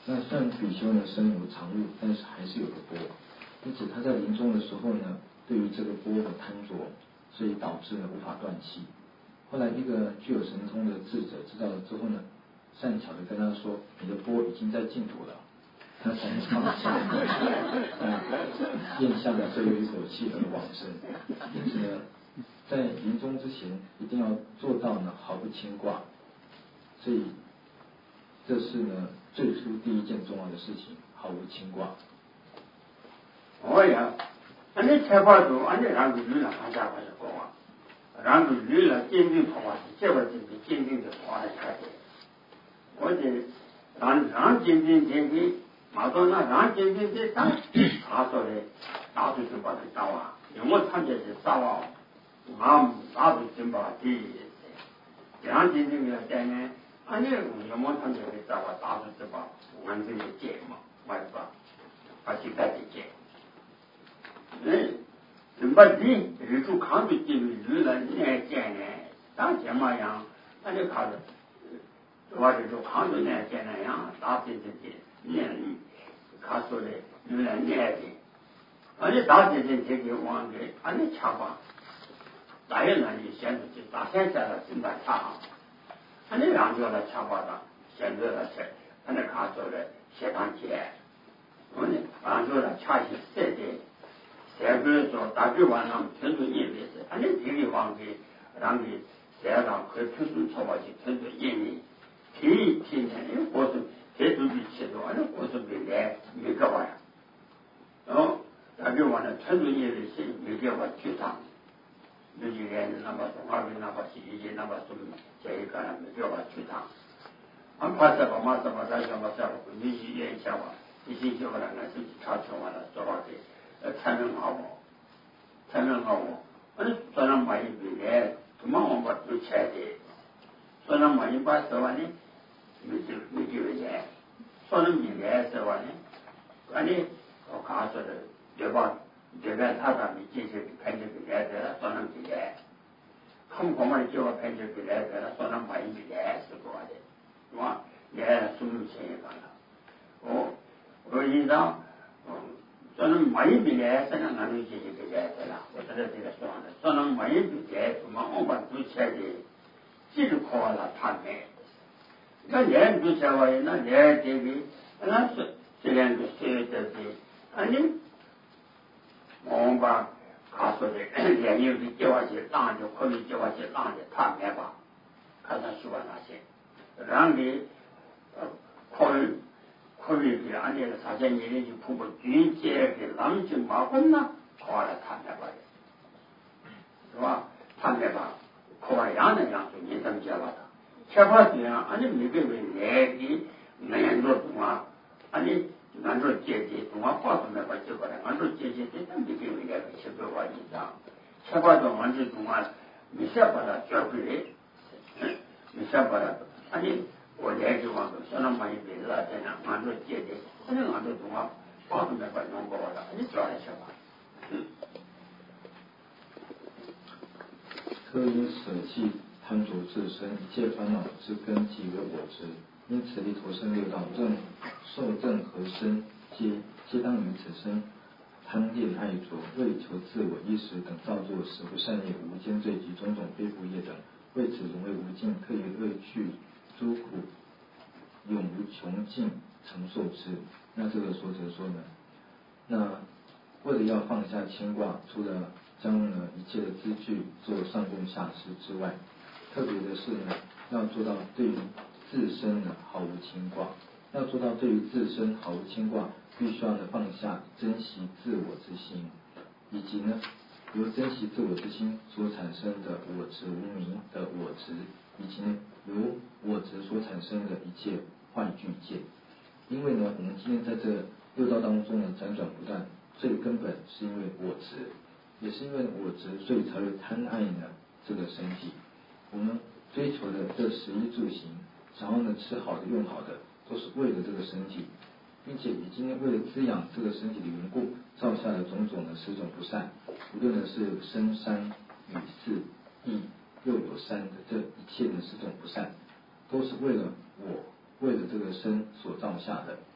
那虽然比丘呢身无常物，但是还是有个钵，因此他在临终的时候呢，对于这个钵的贪着，所以导致呢无法断气。后来一个具有神通的智者知道了之后呢，善巧的跟他说：“你的钵已经在净土了。”他才能放下，啊，咽下了最后一口气而往生。因此呢，在临终之前一定要做到呢毫不牵挂。所以这是呢最初第一件重要的事情，毫无牵挂。 哦呀，安尼开发度，安尼让个女人参加过来讲啊，让个女人坚定跑啊，这个就是坚定的跑来开的。我这让让坚定坚定，马上那让坚定的当，他说的大头就把它找啊，因为参加是找啊，俺大头就把第一，让坚定的在呢。安尼有么参加的找啊，大头就把俺这个解嘛，外边把这个的解。嗯，怎么地？日出看着进入日了，你还见呢？当前嘛样，那就看着，我日出看着那见那样，大地的的，你看说的日了你还的，而且大地的这个往的，俺的茶吧，大人呢就选择去大山下了正在茶，俺的两脚的茶吧上选择了些，俺的看说的谢堂节，我呢两脚的茶是晒的。再比如说，大概晚上存着印的是，俺那这个往给让给再让可以推出超过去存着印的，提提呢，因为我是这都比吃的，俺那我是没来没个玩意儿，然后大概晚上存着印的是没给我去上，有几个人那么从二边那么洗衣机那么什么，这一个人没给我去上，俺怕什么嘛什么咱什么什么，你一元钱吧，一星期我两个星期差钱完了做到的。才能好我，才能好我。俺虽然买一笔来，怎么我把都钱的？虽然买一把十万呢，没就没就来；虽然没来十万呢，俺呢我刚说的，对吧？这边他他没进去赔这个来的，虽然没来，看不嘛叫我赔这个来的，虽然买一笔来是多的，是吧？来收入钱也干了，我我印章，嗯。虽然没有比来，虽然俺们这些个来的啦，我觉得这个说的，虽然没有比来，什么我们做起来的，这就靠了他们。那人做起来话，那人这个，那是这两个学的的，俺们我们把他说的人有的叫我去当的，可以叫我去当的，他们吧，看他喜欢哪些，让你呃可以。可以给俺这个啥叫你的就普普军节给狼就麻烦呐，考了他那把的，是吧？他那把考完样的样子，你怎么讲了他？开发这样，俺这每个月来的蛮多东啊，俺这俺这姐姐东啊，花什么把结果呢？俺这姐姐这咱每个月来个七百块以上，开发到俺这东啊，没下把它交回来，没下把它，俺这。我来就往说那么一辈子在那俺这接的，反正俺这东啊，八十来块弄过了，你找来去吧。嗯。 特因舍弃贪着自身一切烦恼之根即为我执，因此离投生六道，正受正和身，皆皆当于此生贪恋爱着，为求自我意识等造作十不善业、无间罪及种种非福业等，为此永为无尽，特于恶趣。诸苦永无穷尽承受之。那这个说者说呢，那为了要放下牵挂，除了将呢一切的资具做上供下施之外，特别的是呢，要做到对于自身呢毫无牵挂。要做到对于自身毫无牵挂，必须要呢放下珍惜自我之心，以及呢由珍惜自我之心所产生的我执无明的我执，以及呢由我执所产生的一切坏具见。因为呢，我们今天在这六道当中呢辗转不断，最根本是因为我执，也是因为我执，所以才会贪爱呢这个身体。我们追求的这食衣住行，想要呢吃好的用好的，都是为了这个身体，并且已经为了滋养这个身体的缘故，造下了种种的十种不善，无论呢是身三语四意又有三的这一切的十种不善，都是为了我为了这个身所造下的。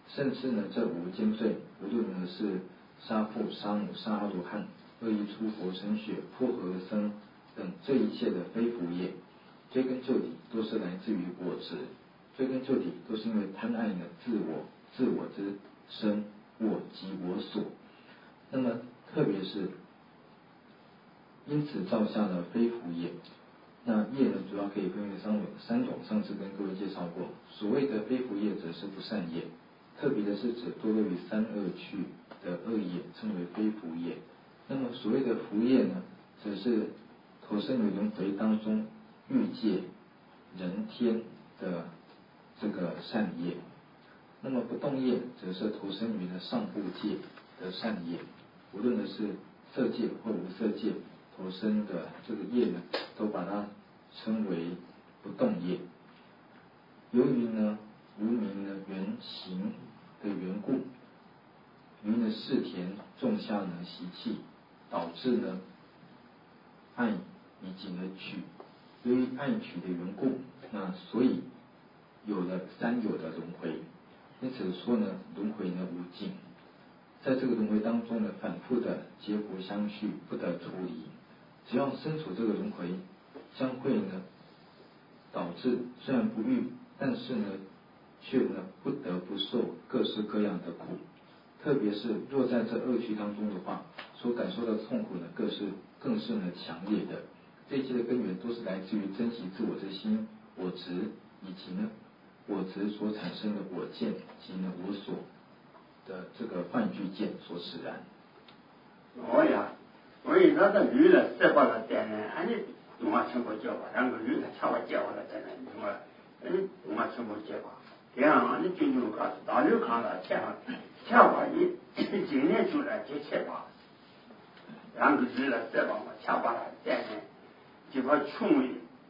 甚至呢这五件罪，无论呢是杀父、杀母、杀阿罗汉、恶意出活生血、破和生等这一切的非福业，追根究底都是来自于我执，追根究底都是因为贪爱呢自我、自我之身、我及我所。那么特别是因此造下了非福业。那业呢主要可以分为三种，三种上次跟各位介绍过。所谓的非福业则是不善业，特别的是指堕落于三恶趣的恶业，称为非福业。那么所谓的福业呢，则是投身于轮回当中欲界、人天的这个善业。那么不动业则是投身于了上部界的善业，无论的是色界或无色界投身的这个业呢，都把它称为不动业。由于呢无明呢原行的缘故，于呢世田种下呢习气，导致呢爱以及呢取。由于爱取的缘故，那所以有了三有的轮回。因此说呢，轮回呢无尽，在这个轮回当中呢，反复的结果相续，不得出离。只要身处这个轮回，将会呢导致虽然不欲，但是呢却呢不得不受各式各样的苦。特别是若在这恶趣当中的话，所感受到的痛苦呢，更是更是呢强烈的。这一切的根源都是来自于珍惜自我之心、我执，以及呢我执所产生的我见及呢我所的这个幻具见所使然。 哦呀，我以那个女的这把了点呢，俺你我全部教吧，然后女的差我教了点呢，我嗯我全部教吧，这样你就就告诉大刘看了，这样这把你今年出来就切吧，然后女的这把我切把了点呢，就把穷的，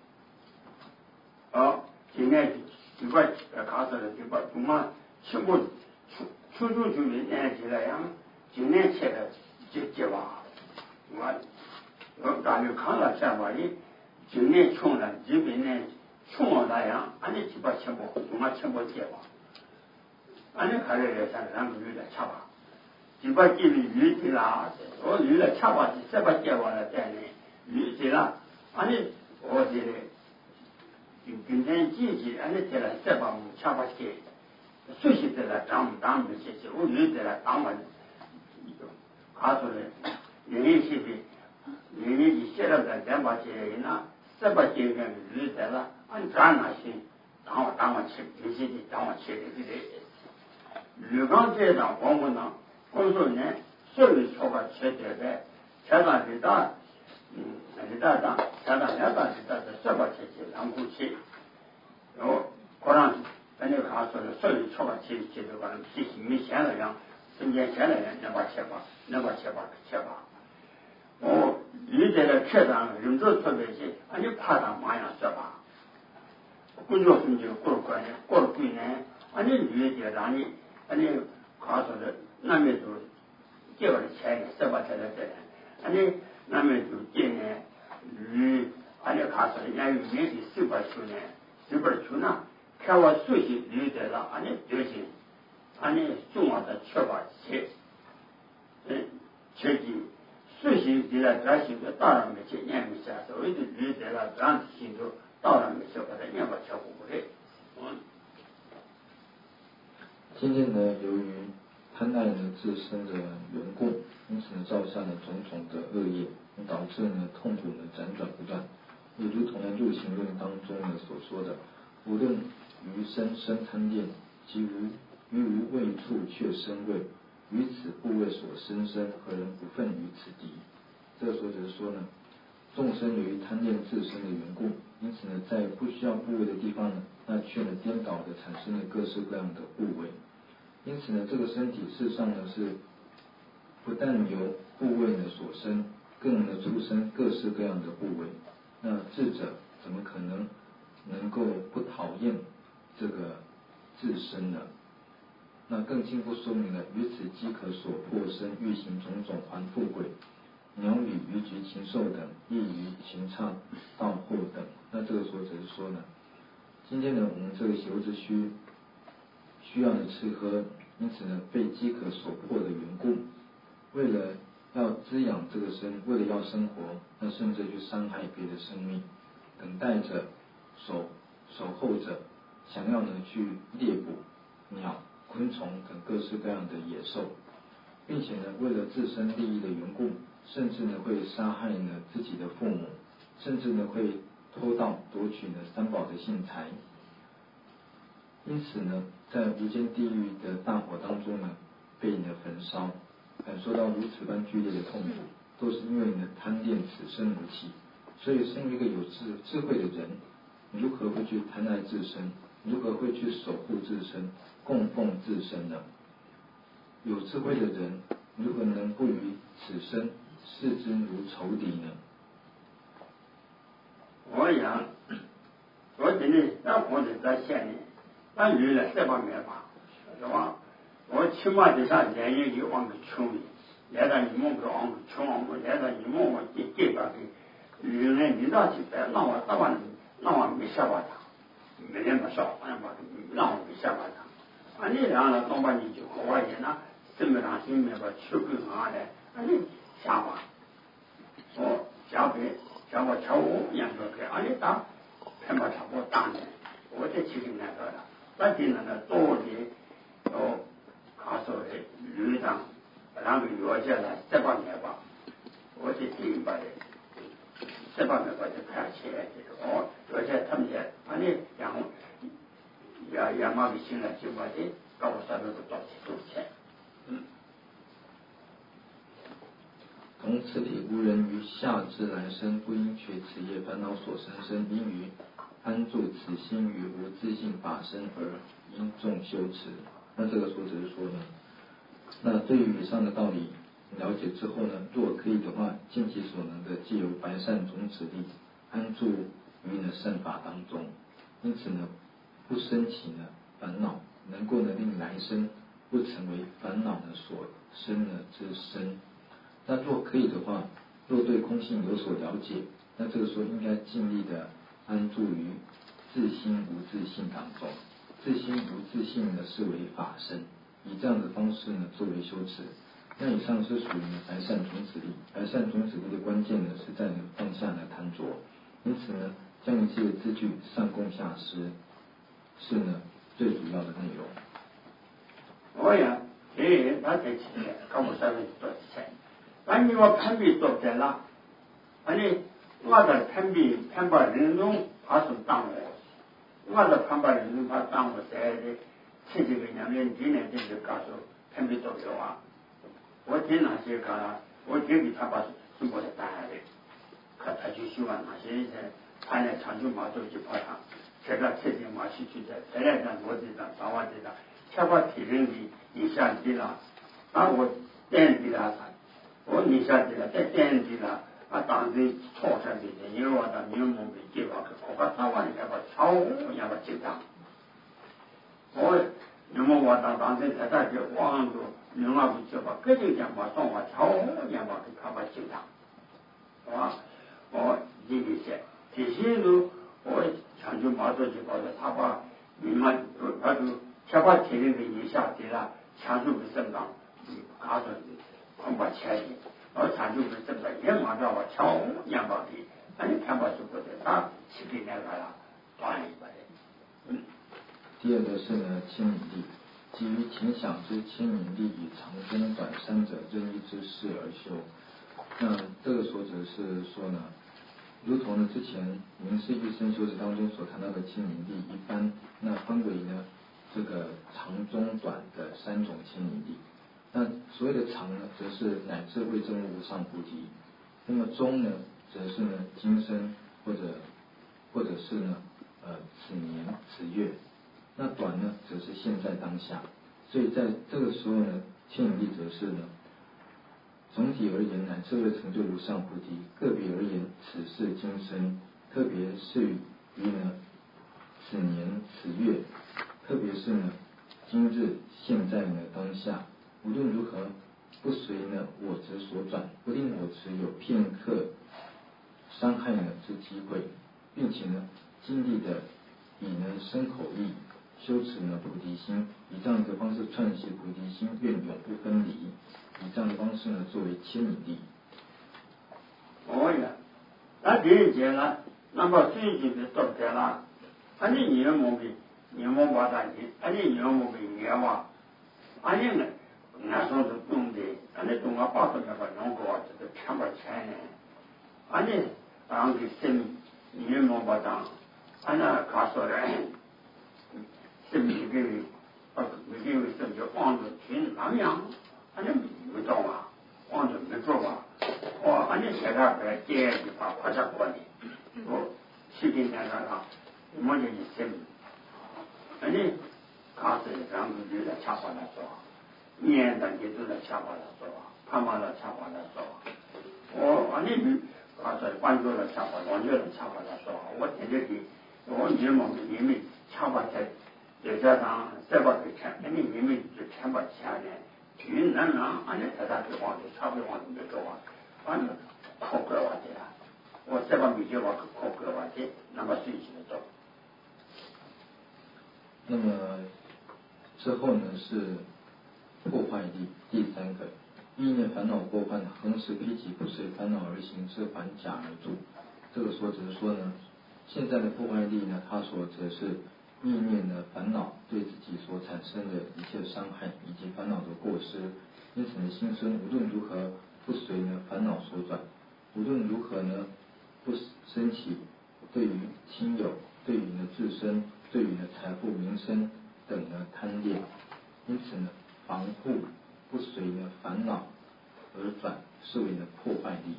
哦，今年就把告诉了，就把我们全部出出出去的年纪了样，今年切的。就结吧，我我大刘看了这把你今年穷了，这边呢穷了那样，俺你就把全部我全部结吧，俺你看这个像两个女的吃吧，就把这里女的啦，我女的吃吧，这把结完了再呢，女的啦，俺你我这里就今天进去，俺你这了这把我吃吧结，熟悉的了当当不谢谢，我女的了当完。他说的，人家写的，人家就写了个两把节人呐，这把节人女的了，按咱那些，当我当我吃，这些的当我吃的这个，吕刚这张我们呢，我说呢，所以说个吃这个，吃到的大，嗯，那大当，吃到两大的大的这把吃吃，两股吃，然后果然，人家他说的，所以说个吃吃的话，脾气没闲了样。中间下来人那把切吧，那把切吧，切吧。我遇见了客人，人都特别些，俺就怕他马上说吧。过了很久，过了过年，过了过年，俺就遇见让你，俺就告诉的那边都借我的钱，这把钱来这人，俺就那边都借呢，与俺就告诉的，俺有年的十八处呢，十八处呢，看我熟悉遇见了，俺就丢心。俺呢，重要的确保切，嗯，切记，熟悉的了，这些个当然没切，也没切，所谓的理解了，这样心头当然没切，把它也把切不过来。嗯。 今天呢，由于贪爱呢自身的缘故，因此呢造下了种种的恶业，导致呢痛苦呢辗转不断。也如同呢入行论当中呢所说的，无论于身生贪恋，即无。于无味处却生味，于此部位所生生，何人不愤于此敌？这个时候就是说呢，众生由于贪恋自身的缘故，因此呢，在不需要部位的地方呢，那却呢颠倒的产生了各式各样的部位。因此呢，这个身体事实上呢是不但由部位呢所生，更呢出生各式各样的部位。那智者怎么可能能够不讨厌这个自身呢？那更进一步说明了，于此饥渴所迫生，欲行种种还富贵，鸟语鱼菊禽兽等，亦于行刹道后等。那这个时候只是说呢，今天呢，我们这个求之需需要的吃喝， 因此呢被饥渴所迫的缘故，为了要滋养这个生，为了要生活，那甚至去伤害别的生命，等待着守守候着，想要呢去猎捕鸟、昆虫等各式各样的野兽，并且呢为了自身利益的缘故，甚至呢会杀害呢自己的父母，甚至呢会偷盗夺取呢三宝的信财。因此呢在无间地狱的大火当中呢被呢焚烧，感受到如此般剧烈的痛苦，都是因为呢贪恋此生而起。所以身为一个有智智慧的人，你如何会去贪爱自身？如何会去守护自身、供奉自身呢？有智慧的人如何能不与此生视之如仇敌呢？ 我想，我今天那我是在县里，那原来这方面吧，是吧？我起码得上人也就往个穷里，来到你们个往个穷，我来到你们我这这边的，原来你那去在让我当晚让我没下巴他，没那么少，让我让我没下巴他，啊你让了东把你就好一点呢，这么长心里边去更好的，啊你下巴，我下边。像我跳舞一样都可以，而且打偏把差不多打的，我这其实那个了，那今呢多的哦，卡手的旅长，然后约下来这帮年吧，我这第一把的，这帮年吧就看起来这个哦，而且他们也，而且养养养马的心了，就把这搞不上那个多多钱，嗯。 同此体无人于下至来生，不因取此业烦恼所生生，因于安住此心于无自性法身而因重修持。那这个说只是说呢，那对于以上的道理了解之后呢，若可以的话，尽其所能的借由白善种子力安住于呢善法当中，因此呢不生起呢烦恼，能够呢令来生不成为烦恼呢所生呢之身。那若可以的话，若对空性有所了解，那这个时候应该尽力的安住于自心无自性当中。自心无自性呢是为法身，以这样的方式呢作为修持。那以上是属于白善种子力，白善种子力的关键呢是在放下呢贪着，因此呢将一切字句上供下施是呢最主要的内容。 我呀，哎，那在起来，搞不上面多钱。那你我攀比做在了，而且我的攀比攀把人中他是当我，我的攀把人中他当我在的，前几个年人今年就是告诉攀比做的话，我听那些讲了，我听给他把中国的带来的，可他就希望那些人他来长久马走去跑场，这个车子马去去在，再来在逻辑上、想法上，切把体人的影响低了，那我电低了。我你晓得了，在电视了，啊，当时错上的人，因为我到牛门被接过去，我把台湾那个超那个紧张。我牛门我当当时在大学望着牛马被接过，各种讲话说话超那个给他把紧张，是吧？我这个些，这些路我长久马走去搞的，他把你们他就他把铁人给一下子了，强度给升高，卡住。恐怕钱的，我长久是这个也马上我超两百的，那你看吧是不的，他七十年来了，断一百的。嗯。 第二个是呢牵引力，基于情想之牵引力以长中短三者任意之事而修。那这个说者是说呢，如同呢之前明世一生修持当中所谈到的牵引力一般，那分为呢这个长中短的三种牵引力。那所谓的长呢，则是乃至未证无上菩提；那么中呢，则是呢今生或者或者是呢呃此年此月；那短呢，则是现在当下。所以在这个时候呢，牵引力则是呢，总体而言乃至未成就无上菩提；个别而言，此世今生；特别是于呢此年此月；特别是呢今日现在呢当下。无论如何，不随呢我执所转，不令我执有片刻伤害呢之机会，并且呢尽力的以呢身口意修持呢菩提心，以这样一个方式串习菩提心，愿永不分离，以这样的方式呢作为牵引力。 哦呀，那第一节呢，那么最近的做的啦，安尼你冇比，你冇把它去，安尼你冇比你话，安尼呢，那时候是用的，安尼东啊八十那个用过，这个全部钱呢，安尼让给心，你冇把它，安那卡说的，心里个，啊，每个为什么望着听南阳，安尼没懂啊，望着没做吧。哦，安尼写个个第二句话夸张过呢，我去年那个啦，我就一心，安尼开始两个月来插花来做，年等级都来插花来做，盼望来插花来做，我安尼就开始关注了插花，关注了插花来做，我天天去，我年末年尾插花在再加上再把给钱，安尼年尾就全把钱呢，云南南安尼在那地方就差不多往那边做啊。反正考个话题啦，我这个米就我考个话题，那么随机的做。 那么之后呢是破坏力第三个，意念烦恼过患，恒时披起不随烦恼而行，是还假而住。这个说只是说呢，现在的破坏力呢，它所指的是意念的烦恼对自己所产生的一切伤害以及烦恼的过失，因此呢，心生无论如何不随呢烦恼所转，无论如何呢不升起对于亲友、对于呢自身、对于呢财富、名声等呢贪恋，因此呢防护不随呢烦恼而转，视为呢破坏力。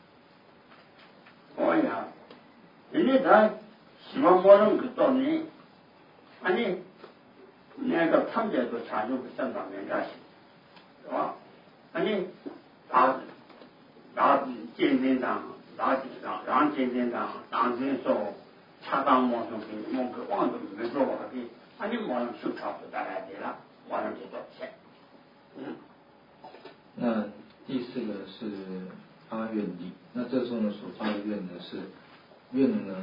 哎呀，人家他希望某人去做呢，安尼那个他们家都产生相当严重，是吧？安尼打打健身上，打让让健身上，当时说恰当某种的某个网络没做好的，安尼某人手差不大来的了，某人就多钱，嗯。 那第四个是发愿力，那这时候呢所发的愿呢是愿呢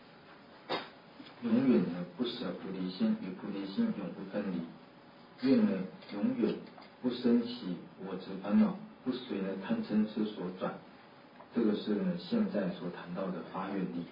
永远呢不舍菩提心，与菩提心永不分离，愿呢永远不生起我执烦恼，不随呢贪嗔痴所转，这个是呢现在所谈到的发愿力。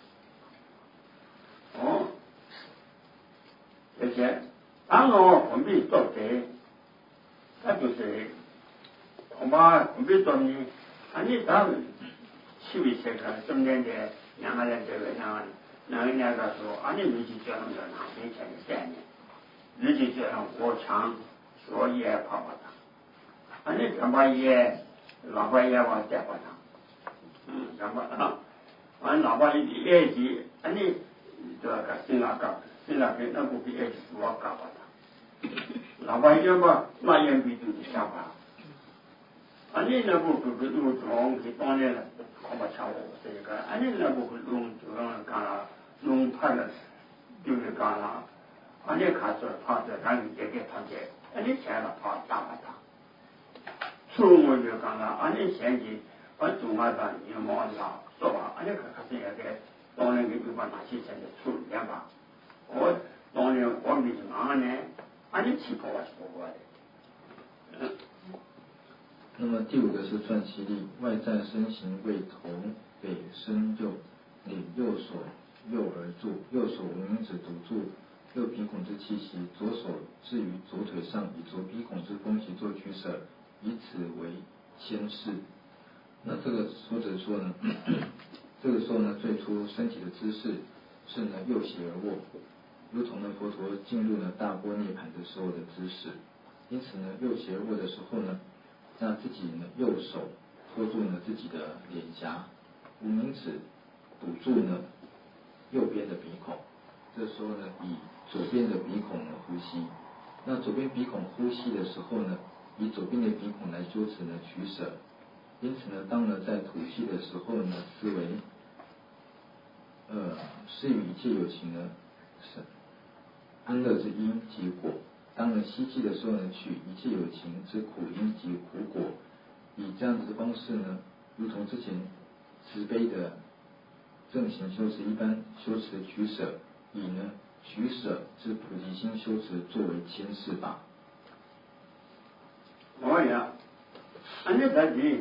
哦，而且当我准备做的，那就是我把准备做的，安尼咱们七位这个中间的两个人这个两个两个两个说，安尼你就叫他们拿没钱的概念，你就叫他们我强说也跑不他，安尼咱把也老板也往再把他，嗯，咱把啊，完老板一业绩，安尼这个新拉搞，新拉给那部分业绩是我搞的。老板要么那样比都是想法，安尼那部分个路中去当年了，恐怕差我这个，安尼那部分路就让干了，路派了就是干了，安尼看出他这咱也给他给，安尼钱了他打不打？所以我就干了，安尼现金，俺中华办也没啥说吧，安尼可可是也给当年给就把那些钱的处理吧，我当年我没是哪年。安尼情况是不过的。嗯。 那么第五个是转其力，外在身形为头、北、身、右，领右手右而住，右手无名指堵住右鼻孔之气息，左手置于左腿上，以左鼻孔之风息做取舍，以此为牵示。那这个说者说呢，这个时候呢，最初身体的姿势是呢右斜而卧。如同呢佛陀进入了大波涅盘的时候的姿势，因此呢右斜卧的时候呢，那自己呢右手托住呢自己的脸颊，无名指堵住呢右边的鼻孔，这时候呢以左边的鼻孔呢呼吸，那左边鼻孔呼吸的时候呢，以左边的鼻孔来修持呢取舍，因此呢当呢在吐气的时候呢，思维呃是与一切有情呢是安乐之因及果，当了吸气的时候呢，取一切有情之苦因及苦果，以这样子的方式呢，如同之前慈悲的正行修持一般修持取舍，以呢取舍之菩提心修持作为牵示法。 我呀，俺这在地，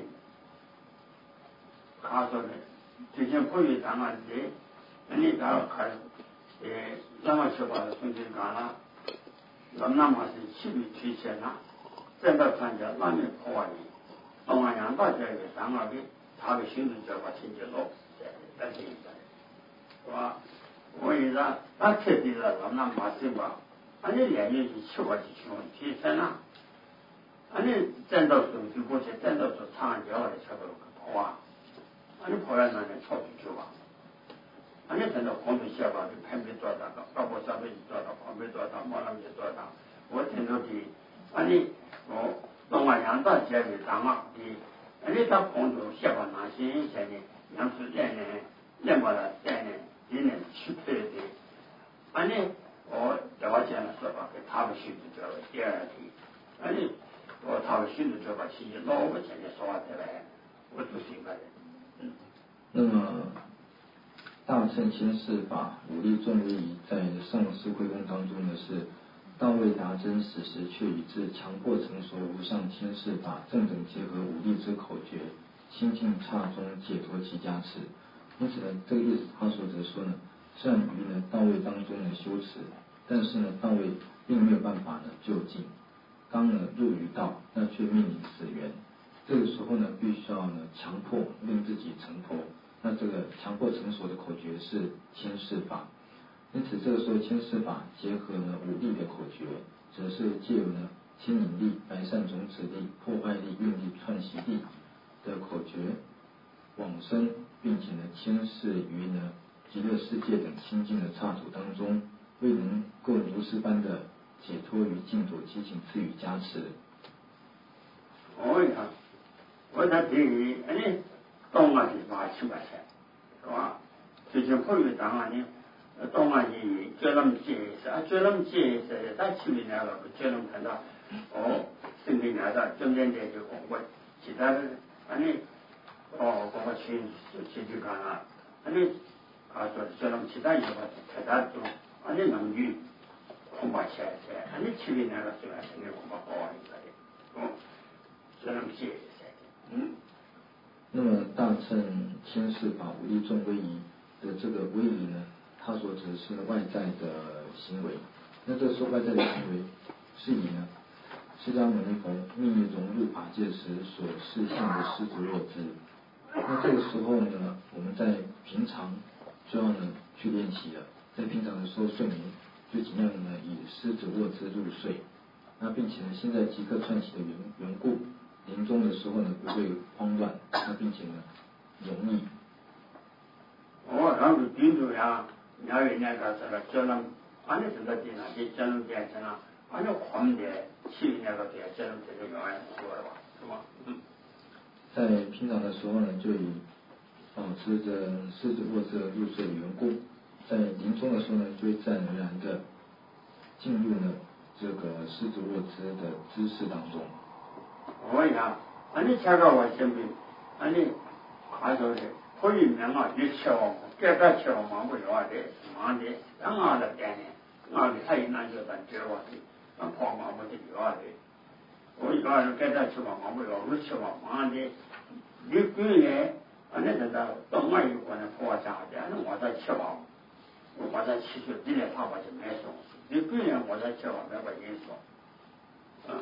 他说的，之前不有当案的，俺这他开，呃，那么说吧，从这干了，那那么是起笔提前了，再到参加那面破案的，东安阳大这个当案的，他的心智就把情节落，在这一带，是吧？我一让他特地的那那么是吧，俺这连续是七八几千提前了。俺这战斗手机过去，战斗手长安桥的车都跑啊，俺这跑来那里超出去吧，俺这看到广东下吧，就排没多大个，包括小飞机多大，旁边多大，马上就多大，我听到的，俺这我东安阳大街的当啊的，俺这到广东下吧那些以前的，杨是两年，两把了三年，一年七倍的，俺这我了解了是吧？给他们训的叫第二题，俺这。我他们训的这把企业老不前的说话的来，我都明白的。嗯。 那么大乘牵示法武力重威仪在上师慧功当中呢是道位达真，此时却以至强迫成熟无上牵示法正等结合武力之口诀，清净刹中解脱其加持。因此呢，这个意思他所则说呢，虽然于呢道位当中呢修持，但是呢道位并没有办法呢就近。刚呢入于道，那却面临死缘。这个时候呢，必须要呢强迫令自己成佛。那这个强迫成熟的口诀是牵示法。因此这个时候牵示法结合呢武力的口诀，则是借由呢牵引力、白善种子力、破坏力、运力、串习力的口诀往生，并且呢牵示于呢极乐世界等清净的刹土当中，未能够如是般的解脱于净土，祈请赐予加持。 我呀，我在这里，哎，东岸的八七八千，是吧？最近朋友当岸呢，东岸的叫他们接一次，啊，叫他们接一次，他去年了，叫他们看到，哦，身体来了，中间的就广过，其他的，啊你，哦，广过去去去看啊，啊你，啊说叫他们其他地方其他种，啊你能运。恐怕起来起来，俺你去年那个虽然是那恐怕高一个的，哦，只能谢一下。嗯。 那么大乘牵示法武力重威仪的这个威仪呢，它所指的是外在的行为。那这个时候外在的行为是以呢释迦牟尼佛密融入法界时所示现的狮子卧姿。那这个时候呢，我们在平常就要呢去练习了，在平常的时候睡眠。就尽量呢以狮子卧姿入睡，那并且呢现在即刻串起的缘缘故，临终的时候呢不会慌乱，那并且呢容易。 哦，然后病毒呀，你要人家个这个叫人，俺那是在地上给叫人变成了，俺那狂的去那个变叫人这个原来说的吧，是吧？嗯。 在平常的时候呢，就以保持着狮子卧姿入睡的缘故。在临终的时候呢，就会自然而然的进入呢这个狮子卧姿的姿势当中。 我呀，俺你查个我身边，俺你他说的，可以面嘛，你吃我，这个吃我忙不了的，忙的，俺俺的店呢，俺的还有那就咱这我的，俺跑忙不得了的，我一个人给他吃我忙不了，我吃我忙的，你过来，俺那在那东岸有个人破家的，俺我在吃我。我把它起去，今年他把就没说，你过年我在吃我没把人说，嗯。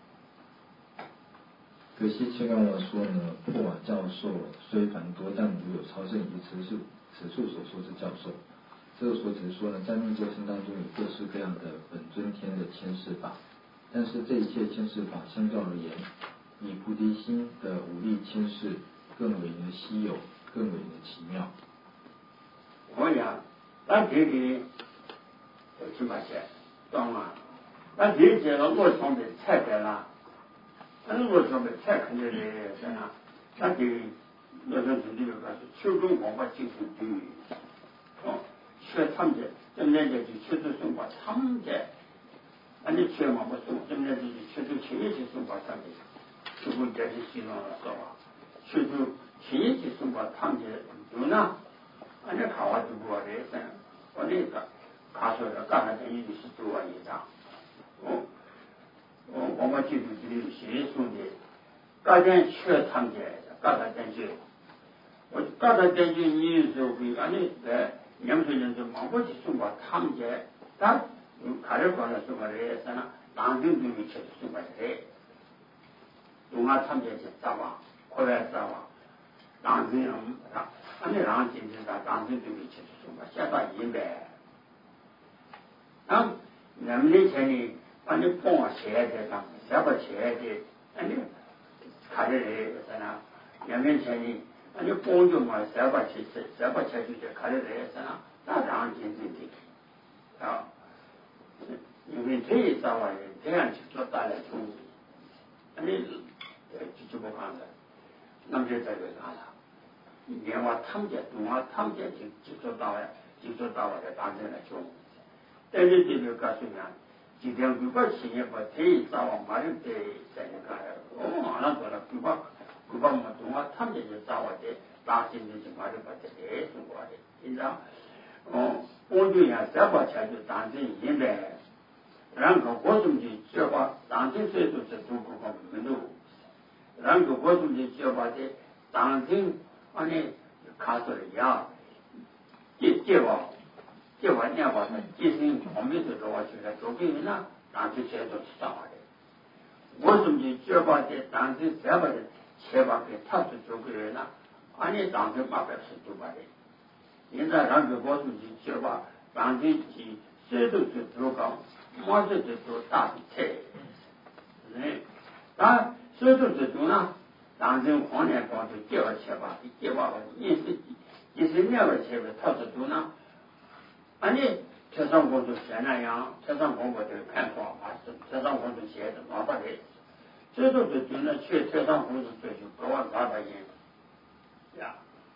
可惜却跟我说呢，破瓦教授虽繁多，但如有超胜于此处此处所说之教授。这个所指说呢，在密咒经当中有各式各样的本尊天的牵示法，但是这一切牵示法相较而言，以菩提心的武力牵示更为的稀有，更为的奇妙。 我呀。那这里有什么些？懂吗？那这些了，我上面菜的啦，那我上面菜肯定的是啊。那这我上这里边个是秋冬广播进行的，哦，学他们的，今年的就秋冬生活他们的，那你学嘛不送，今年的就秋冬青叶去生活他们的，就会这些形容了是吧？秋冬青叶去生活他们的有呢。俺这看我就不的噻，我那个卡说的刚才等于是多万以上。我我我们记住这里写书的，刚才缺他们的，刚才等于我刚才等于你说会安尼在两岁人就忙不起送把他们的，但看着光了送把的，啥呢？当兵就没吃送把的，东啊他们的是咋吧？后来咋吧？当兵人啊，安尼让进去啥？当兵就没吃送把，现在一百。啊，那么以前呢，反正帮我写的上，写不写的，反正看着来啥呢？两年前呢，反正帮助嘛，写不写写写不写就就看着来啥呢？那让进去的，啊，因为这一招啊，这样去做大来冲击，反正呃就就不看了，那么就这个啥了？连话他们家东啊，他们家就就做到了，就做到了，当成了冲。在这里头告诉你啊，今天规划企业把这一招啊，马上在在那个，我们马上做了规划，规划么东啊，他们这就招啊的，当心的就马上把这个中国的，你知道？哦，我就想这把钱就当成一百，然后我中的这把当成岁数是中国个门路，然后我中的这把的当成啊呢，卡出来呀，这这把。这玩意儿吧，它即使我们是说去了，做给人呢，当时写都是啥的。我说你这把的当时这把的切把给他是做给人呢，俺你当时八百是多把的。现在让给我说你这把当时去谁都是多高，马是是多大的菜。嗯，啊，谁都是多呢？当时黄年光就这把切把，这把也是也是两个切把，他是多呢。安尼铁上工作写那样，铁上工作就看法嘛，铁上工作写的麻烦的，这都是真的去铁上工作追求高万八百元呀。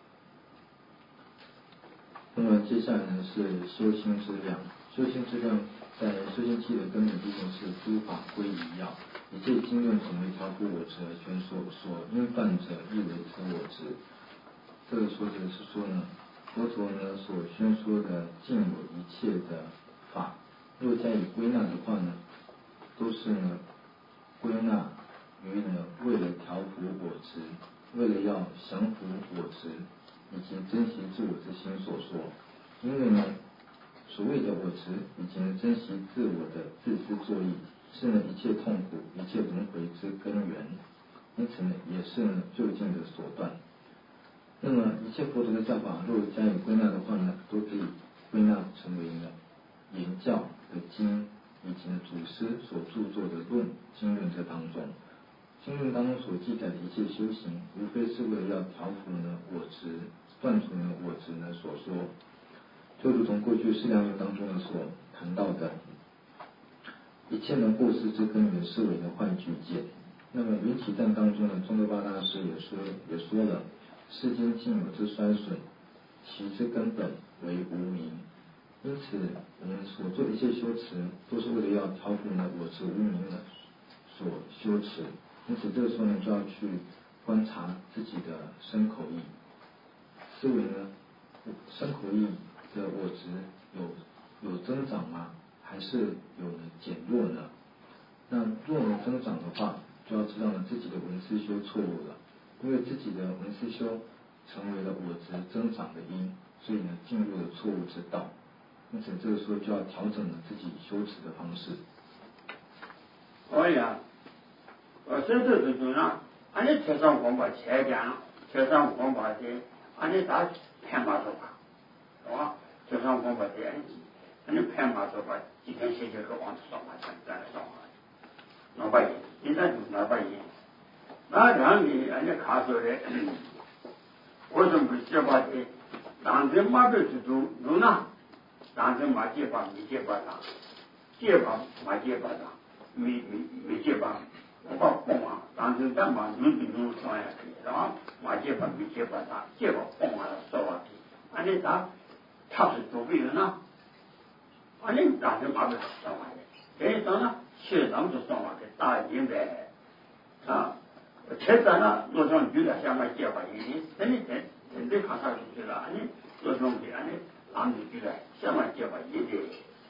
那么接下来呢是修心之量，修心之量在修心气的根本地方是诸法归一要，一切经论总为调伏我执而宣说，所应犯者亦为知我执。这个说的是说呢。佛陀呢所宣说的尽有一切的法，若加以归纳的话呢，都是呢归纳于呢为了调伏我执，为了要降伏我执，以及珍惜自我之心所说。因为呢，所谓的我执以及呢珍惜自我的自私作意，是呢一切痛苦、一切轮回之根源，因此呢也是呢究竟的所断。那么一切佛陀的教法，若加以归纳的话呢，都可以归纳成为呢言教的经，以及呢祖师所著作的论经论这当中。经论当中所记载的一切修行，无非是为了要调伏呢我执，断除呢我执呢所说。就如同过去释量论当中呢所谈到的，一切呢过失之根源是为呢坏具见。那么缘起赞当中呢，宗喀巴大师也说也说了。世间尽有之衰损，其之根本为无明。因此，我们所做的一切修持，都是为了要调伏呢我执无明的所修持。因此，这个时候呢，就要去观察自己的身口意，思维呢，身口意的我执有有增长吗？还是有呢减弱呢？那若呢增长的话，就要知道呢自己的闻思修错误了。因为自己的闻思修成为了我执增长的因，所以呢进入了错误之道。因此这个时候就要调整了自己修持的方式。 哎呀，我现在是怎样？俺这铁上光把钱讲，铁上光把的，俺这打偏马走吧，是吧？铁上光把的，俺这偏马走吧，几天写这个往上马上干上马，老百姓，现在就是老百姓。那让你人家看出来，为什么这把的当成马背之中有呢？当成马结巴没结巴上，结巴马结巴上，没没没结巴，我把崩啊，当成咱马有的有上下去，是吧？马结巴没结巴上，结巴崩啊说话去，俺这咋他是做不人呢？俺这当成马背说话的，这一种呢，学生就说话的大应该啊。车站呢，路上遇到下面结巴人，真的真真的看上去了，你路上去，你哪里遇到下面结巴人的，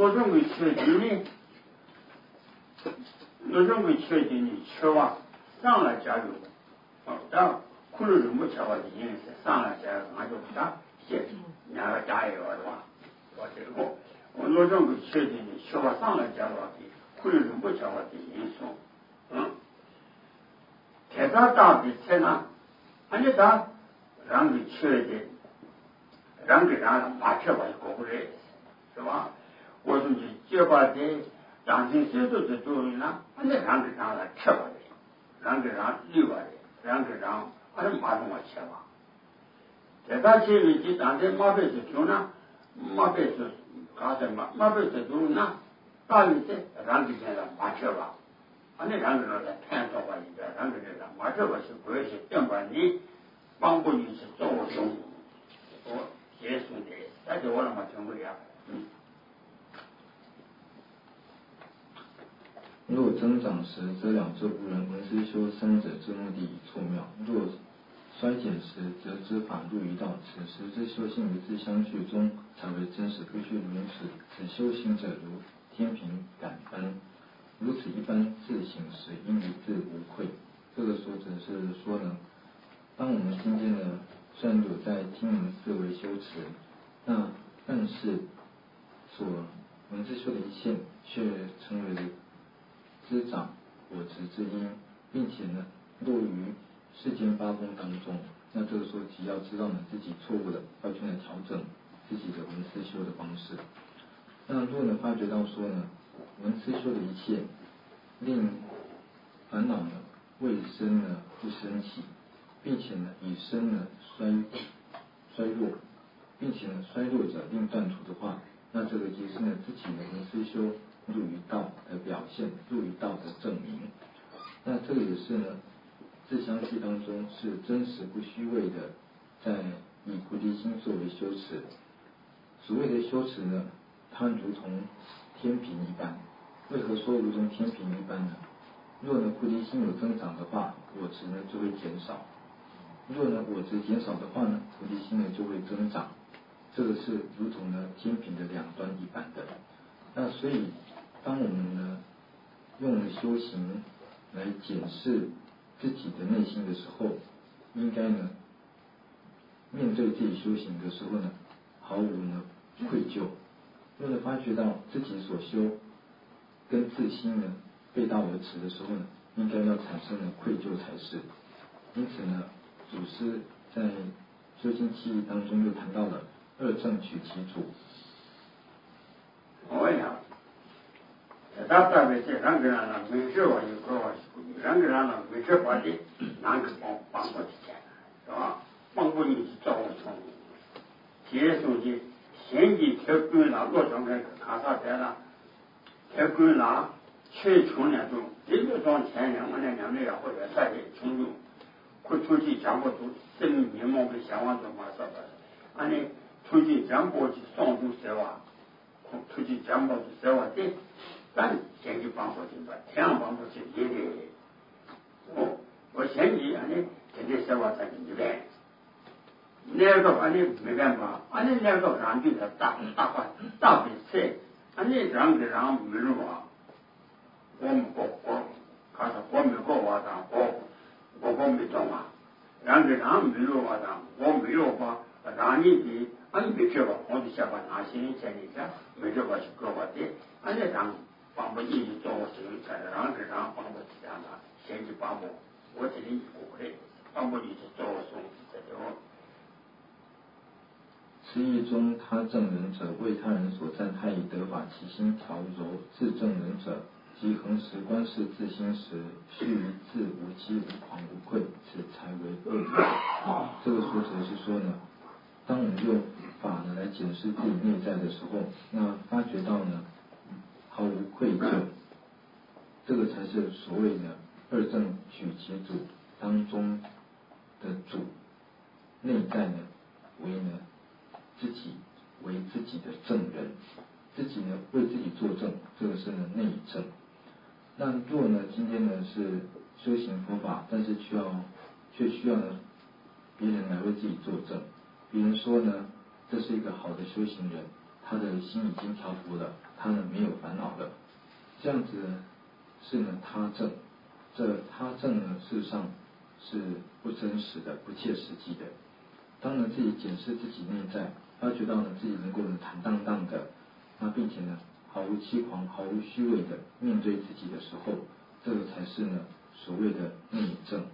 罗种个确定呢，罗种个确定呢，吃哇上来加油，哦，但苦了人不吃哇的意思，上来加油俺就不打，谢两个加油是吧？我这个我罗种个确定呢，吃哇上来加油的，苦了人不吃哇的因素，嗯，太大大的菜呢，俺就打让个确定。让给让马车把过不来，是吧？我说你结巴的当天谁都是做人啦，俺那让给让来吃吧的，让给让溜吧的，让给让俺那马上我吃吧。在他前面去当天马背是做呢，马背是干什么？马背是做呢，大约是让给让马车吧，俺那让给让来看到吧一个，让给让马车吧是过去正把你帮不你是做中，我。结束的，但是我那么听不了。嗯。 若增长时，则两者无人闻思修三者之目的已错妙；若衰减时，则知法入于道。此时之修性与自相续中，才为真实，不须如此。此修行者如天平感恩，如此一般自省时，应于自无愧。这个说者是说呢，当我们今天呢，虽然有在听闻思维修持，那但是所闻思修的一切，却成为了滋长果实之因，并且呢落于世间八风当中。那这个时候，只要知道呢自己错误了，要去呢调整自己的闻思修的方式。那若呢发觉到说呢，闻思修的一切令烦恼呢未生呢不升起，并且呢以生呢衰衰弱，并且呢衰弱者令断除的话，那这个也是呢自己的闻思修入于道的表现，入于道的证明。那这个也是呢自相续当中是真实不虚伪的，在以菩提心作为修持。所谓的修持呢，它如同天平一般。为何说如同天平一般呢？若呢菩提心有增长的话，我执呢就会减少；若呢我执减少的话呢，菩提心呢就会增长。这个是如同呢天平的两端一般的。那所以当我们呢用了修行来检视自己的内心的时候，应该呢面对自己修行的时候呢，毫无呢愧疚。若呢发觉到自己所修跟自心呢背道而驰的时候呢，应该要产生了愧疚才是。因此呢，祖师在修经记忆当中又谈到了二正取其主。 我想，他特别是两个人呢，没事我就跟我两个人呢没事把的，哪个帮帮过去钱，是吧？帮过你是造成，接受的现际太贵了，路上开看啥来了，太贵了，全穷那种，一个装钱两万两两的或者啥的穷用，可出去讲不出，生命面貌跟向往中嘛啥的，俺呢出去讲过去上中十万。出去讲报是十万的，但现在帮不进吧，天上帮不进也得。我我现在俺呢，现在十万才一百，那个俺呢没办法，俺呢那个让就是大大把大比赛，俺呢让给让没路啊，我们我我，看是我没过瓦上，我我我没懂啊，让给让没路瓦上，我没有吧，让你的。俺没这个，我就想把拿些钱里边没这个去给我的，俺这让帮不进去做我使用钱，让这让帮不起来嘛，先去帮我，我这里不会，帮不进去做我使用这种。 此义中，他正人者为他人所赞，他以得法其心调柔；自正人者，即恒时观视自心时，须于自无欺无狂无愧，此才为恶法。这个说者是说呢，当我们用法呢来检视自己内在的时候，那发觉到呢毫无愧疚，这个才是所谓的二正取其主当中的主，内在呢为呢自己为自己的正人，自己呢为自己作证，这个是呢内证。那若呢今天呢是修行佛法，但是需要却需要呢别人来为自己作证，别人说呢这是一个好的修行人， 他的心已经调伏了，他呢没有烦恼了。这样子是呢他证，这他证呢事实上是不真实的、不切实际的。当呢自己检视自己内在，发觉到呢自己能够呢坦荡荡的，那并且呢毫无欺狂、毫无虚伪的面对自己的时候，这个才是呢所谓的内证。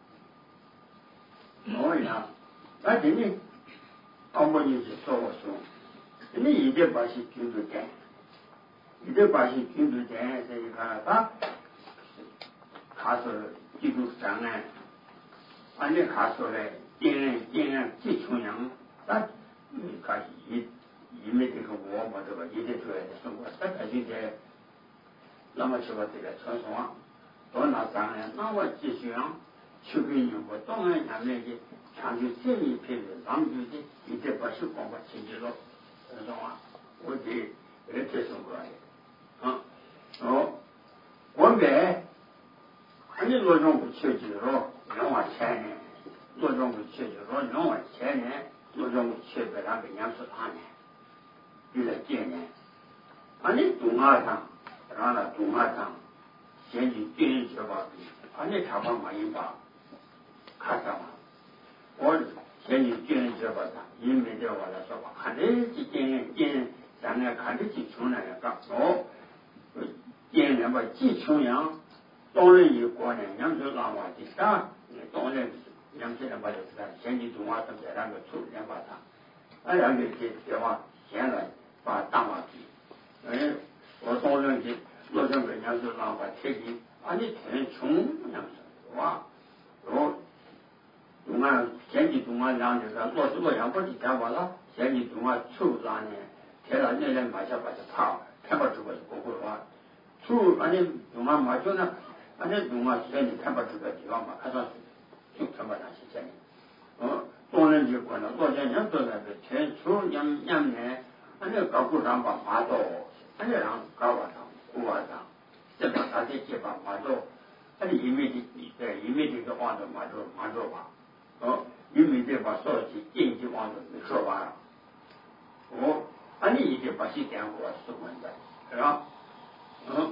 我呀，那今天我们就是说我说，你一定把是军队干，一定把是军队干，这一看他，他说基督上来，而且他说嘞，点燃点燃最穷人，那你看一一没这个我嘛这个一定出来的生活，大概就在那么去把这个传说啊，到那上来，那我继续啊。去给你我当然下面的强调这一片的让就的一点把手光把清洁了，知道吗？我的呃这是过来的啊，哦，我买，俺你罗中不缺几了，两万钱呢，罗中不缺几了，两万钱呢，罗中不缺个那个两十八年，有点见呢，俺你东马上，然后呢东马上，先去军人学吧，俺你看帮马一把。看上了，我先去军人学吧，因为这我来说吧，看得起军人，军人咱呢看得起穷人也干哦，军人吧，既穷人，当然有过呢，两手拉瓦的啥，当然两手两把就是干，先去中华等在那个处两把他，那两个这这话现在把大瓦的，哎，我当然去落上个两手拉瓦贴的，啊你挺穷两手，哇，哦。东岸先去东岸让这个落是洛阳不是讲完了，先去东岸出让呢，天上那人马下把它跑，看不出个不会话，出俺那东岸马就呢，俺那东岸先去看不出个地方嘛，看上就看不上去先，哦，东人就管了，洛阳人做那个天出两两年，俺那高古上把马刀，俺那让高瓦上古瓦上，这把大家接把马刀，俺那一米的对一米的个往着马刀马刀吧。哦，因为这把说起经济网的说完了，我俺你一定把这点我是问的，是吧？嗯，